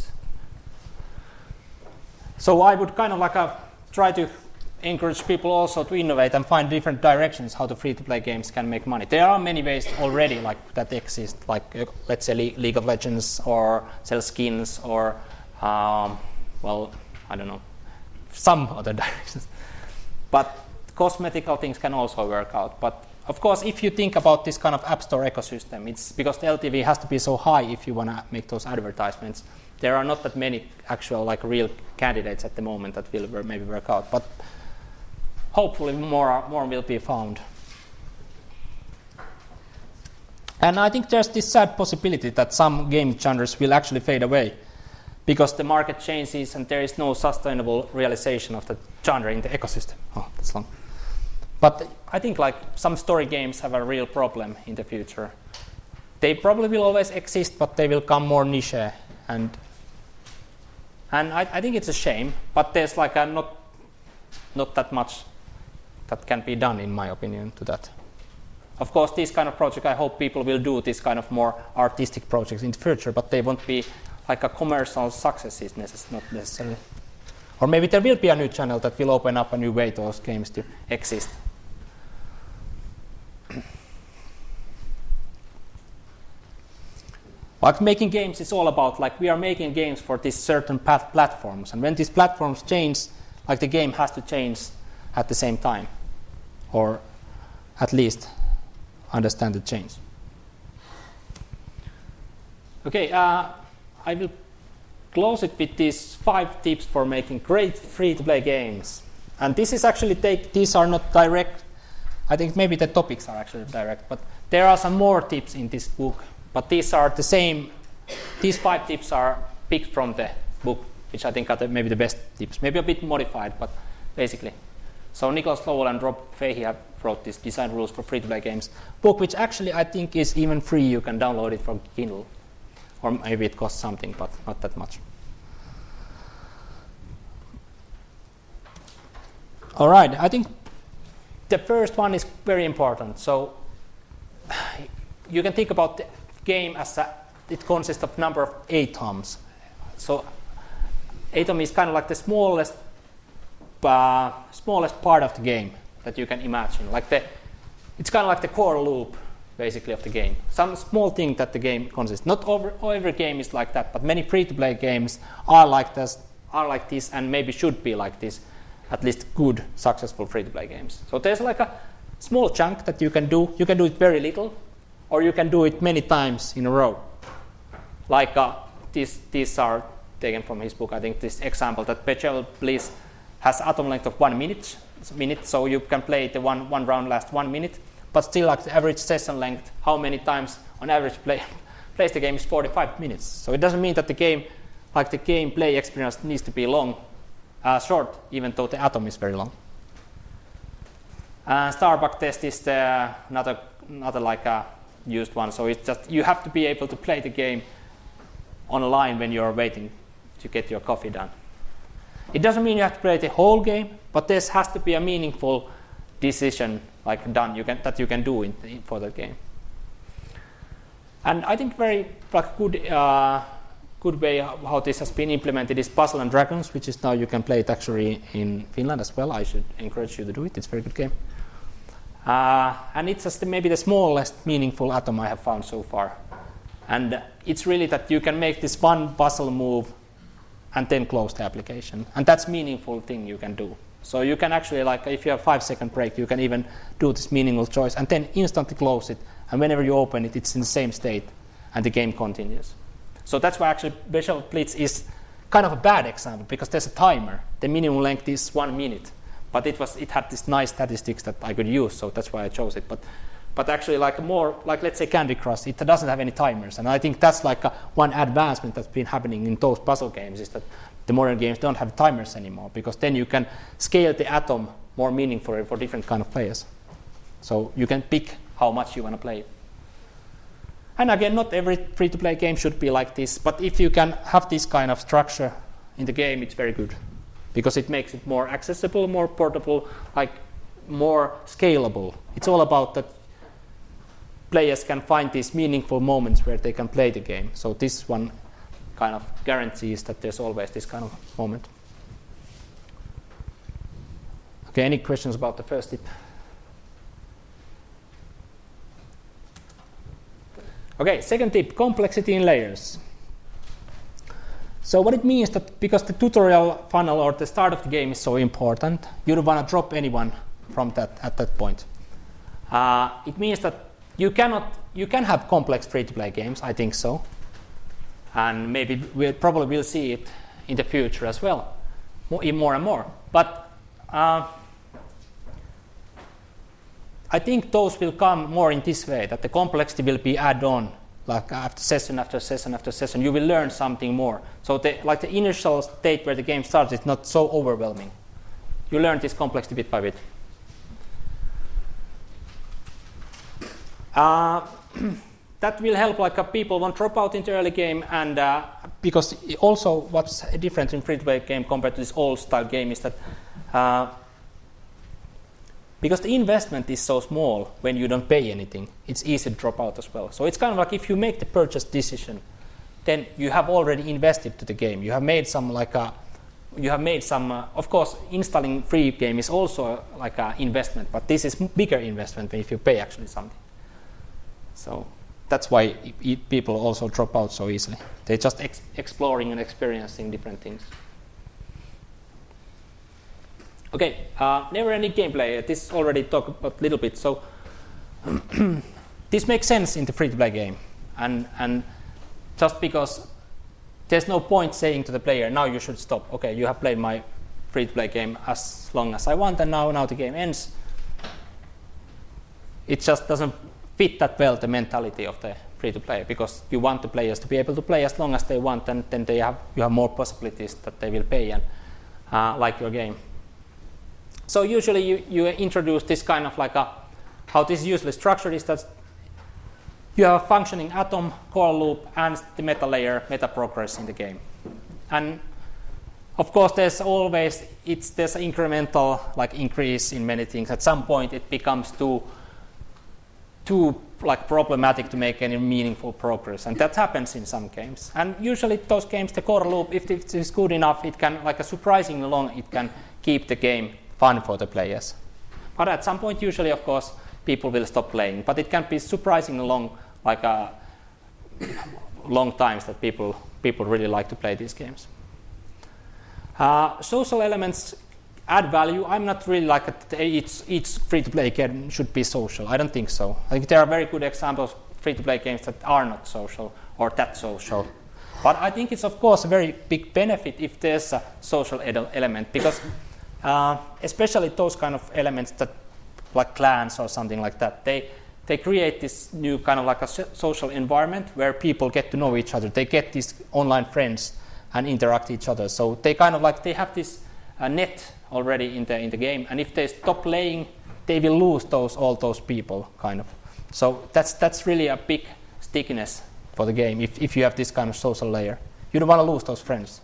So I would kind of try to encourage people also to innovate and find different directions how the free-to-play games can make money. There are many ways already that exist, let's say League of Legends, or sell skins, or I don't know, some other directions. But cosmetical things can also work out. But of course, if you think about this kind of App Store ecosystem, it's because the LTV has to be so high if you want to make those advertisements. There are not that many actual real candidates at the moment that will maybe work out. But hopefully more will be found. And I think there's this sad possibility that some game genres will actually fade away because the market changes and there is no sustainable realization of the genre in the ecosystem. Oh, that's long. But I think some story games have a real problem in the future. They probably will always exist, but they will come more niche. And I think it's a shame, but there's not that much that can be done, in my opinion, to that. Of course, this kind of project, I hope people will do this kind of more artistic projects in the future, but they won't be a commercial successes, not necessarily. Or maybe there will be a new channel that will open up a new way those games to exist. Making games is all about we are making games for these certain platforms, and when these platforms change, the game has to change at the same time. or at least understand the change. Okay, I will close it with these 5 tips for making great free-to-play games. And this is actually these are not direct. I think maybe the topics are actually direct, but there are some more tips in this book. But these are the same. These 5 tips are picked from the book, which I think are maybe the best tips. Maybe a bit modified, but basically. So Nicholas Lowell and Rob Fahey have wrote this Design Rules for Free-to-Play Games book, which actually I think is even free. You can download it from Kindle. Or maybe it costs something, but not that much. All right, I think the first one is very important. So you can think about the game as it consists of number of atoms. So atom is kind of like the smallest part of the game that you can imagine. It's kind of like the core loop, basically, of the game. Some small thing that the game consists. Not every game is like that, but many free-to-play games are like this, and maybe should be like this. At least good, successful free-to-play games. So there's like a small chunk that you can do. You can do it very little, or you can do it many times in a row. Like these are taken from his book. I think this example that Bejeweled Bliss has atom length of 1 minute, so you can play the one round lasts 1 minute. But still, like the average session length, how many times on average plays the game is 45 minutes. So it doesn't mean that the gameplay experience needs to be short, even though the atom is very long. Starbuck test is another used one. So it's just you have to be able to play the game online when you're waiting to get your coffee done. It doesn't mean you have to play the whole game, but there has to be a meaningful decision done that you can do for that game. And I think very good way how this has been implemented is Puzzle and Dragons, which is now you can play it actually in Finland as well. I should encourage you to do it. It's a very good game. And it's just maybe the smallest meaningful atom I have found so far. And it's really that you can make this one puzzle move and then close the application. And that's a meaningful thing you can do. So you can actually, if you have a 5-second break, you can even do this meaningful choice and then instantly close it. And whenever you open it, it's in the same state and the game continues. So that's why actually Bejeweled Blitz is kind of a bad example because there's a timer. The minimum length is 1 minute, but it had this nice statistics that I could use, so that's why I chose it. But actually, let's say Candy Crush, it doesn't have any timers, and I think that's one advancement that's been happening in those puzzle games is that the modern games don't have timers anymore because then you can scale the atom more meaningfully for different kind of players. So you can pick how much you want to play it. And again, not every free-to-play game should be like this, but if you can have this kind of structure in the game, it's very good because it makes it more accessible, more portable, more scalable. It's all about that players can find these meaningful moments where they can play the game. So this one kind of guarantees that there's always this kind of moment. Okay, any questions about the first tip? Okay, second tip, complexity in layers. So what it means that because the tutorial funnel or the start of the game is so important, you don't want to drop anyone from that at that point. It means that you can have complex free-to-play games, I think so. And maybe we probably will see it in the future as well, more and more. But I think those will come more in this way, that the complexity will be added on, after session after session after session. You will learn something more. So the initial state where the game starts is not so overwhelming. You learn this complexity bit by bit. That will help people won't drop out in the early game, and because also what's different in free-to-play game compared to this old-style game is that because the investment is so small when you don't pay anything, it's easy to drop out as well. So it's kind of like if you make the purchase decision, then you have already invested to the game. You have made some of course, installing free game is also like an investment, but this is bigger investment than if you pay actually something. So that's why people also drop out so easily. They're just exploring and experiencing different things. Okay, never-ending gameplay. This already talked about a little bit. So this makes sense in the free-to-play game, and just because there's no point saying to the player, now you should stop. Okay, you have played my free-to-play game as long as I want, and now the game ends. It just doesn't fit that well the mentality of the free-to-play, because you want the players to be able to play as long as they want, and then you have more possibilities that they will pay and like your game. So usually you introduce this kind of like how this is usually structured is that you have a functioning atom, core loop, and the meta layer, meta progress in the game. And of course, there's incremental like increase in many things. At some point, it becomes too like problematic to make any meaningful progress, and that happens in some games. And usually, those games, the core loop, if it is good enough, it can like a surprisingly long. It can keep the game fun for the players. But at some point, usually, of course, people will stop playing. But it can be surprisingly long, like long times that people really like to play these games. Social elements add value. I'm not really like each free-to-play game should be social. I don't think so. I think there are very good examples of free-to-play games that are not social or that social. But I think it's, of course, a very big benefit if there's a social element, because especially those kind of elements that, like clans or something like that, they create this new kind of like a social environment where people get to know each other. They get these online friends and interact with each other. So they kind of like they have this net already in the game, and if they stop playing, they will lose all those people kind of. So that's really a big stickiness for the game if you have this kind of social layer. You don't want to lose those friends.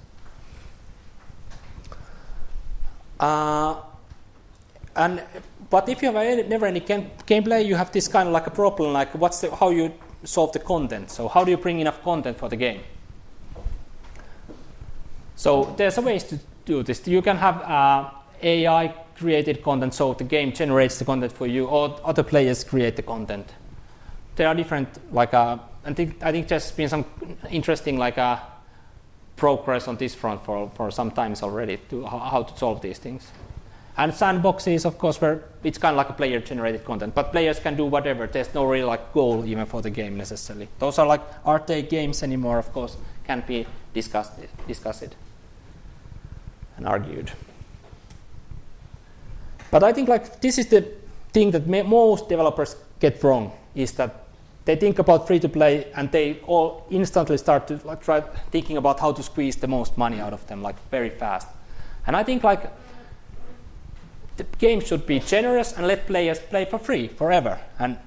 But if you have never any gameplay, you have this kind of like a problem, like how you solve the content. So how do you bring enough content for the game? So there's a ways to do this. You can have AI created content, so the game generates the content for you, or other players create the content. There are different I think there's been some interesting progress on this front for some times already to how to solve these things. And sandboxes, of course, where it's kind of like a player-generated content, but players can do whatever. There's no real goal even for the game necessarily. Those are aren't they games anymore? Of course, can be discussed and argued. But I think this is the thing that most developers get wrong, is that they think about free-to-play and they all instantly start to try thinking about how to squeeze the most money out of them very fast. And I think the game should be generous and let players play for free forever. And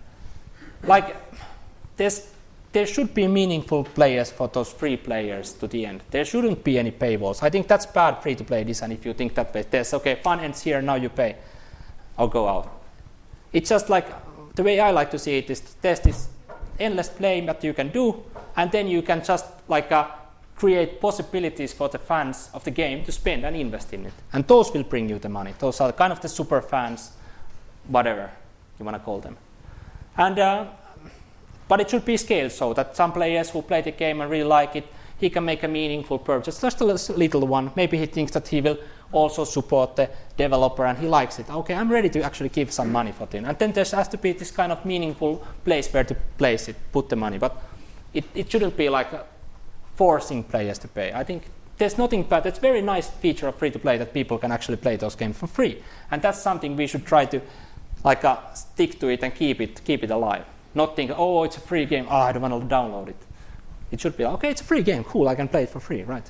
there should be meaningful players for those free players to the end. There shouldn't be any paywalls. I think that's bad free-to-play design if you think that way. There's, fun ends here, now you pay. I'll go out. It's just the way I like to see it is there's this endless play that you can do, and then you can just create possibilities for the fans of the game to spend and invest in it. And those will bring you the money. Those are kind of the super fans, whatever you want to call them. And but it should be scaled so that some players who play the game and really like it, he can make a meaningful purchase, just a little one. Maybe he thinks that he will also support the developer and he likes it. Okay, I'm ready to actually give some money for it. And then there has to be this kind of meaningful place where to place it, put the money. But it shouldn't be forcing players to pay. I think there's nothing bad. It's a very nice feature of free-to-play that people can actually play those games for free. And that's something we should try to stick to it and keep it alive. Not think, it's a free game, I don't want to download it. It should be, it's a free game, cool, I can play it for free, right?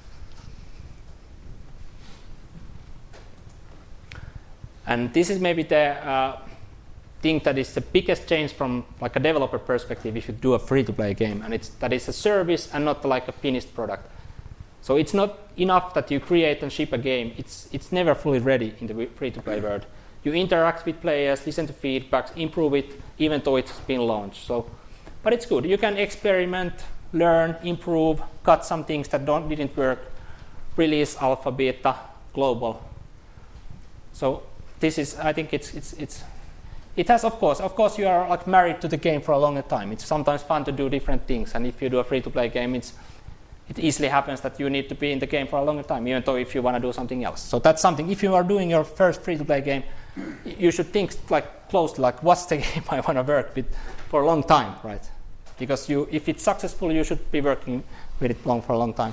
And this is maybe the thing that is the biggest change from a developer perspective if you do a free-to-play game, and that is a service and not a finished product. So it's not enough that you create and ship a game. It's never fully ready in the free-to-play world. You interact with players, listen to feedbacks, improve it, even though it's been launched. But it's good. You can experiment, learn, improve, cut some things that didn't work, release alpha, beta, global. So this is, I think it has, of course, you are married to the game for a longer time. It's sometimes fun to do different things, and if you do a free-to-play game, it easily happens that you need to be in the game for a longer time, even though if you want to do something else. So that's something, if you are doing your first free-to-play game, you should think like closely, like what's the game I want to work with for a long time, right? Because if it's successful, you should be working with it for a long time.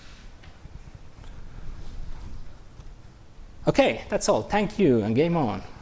Okay, that's all. Thank you, and game on.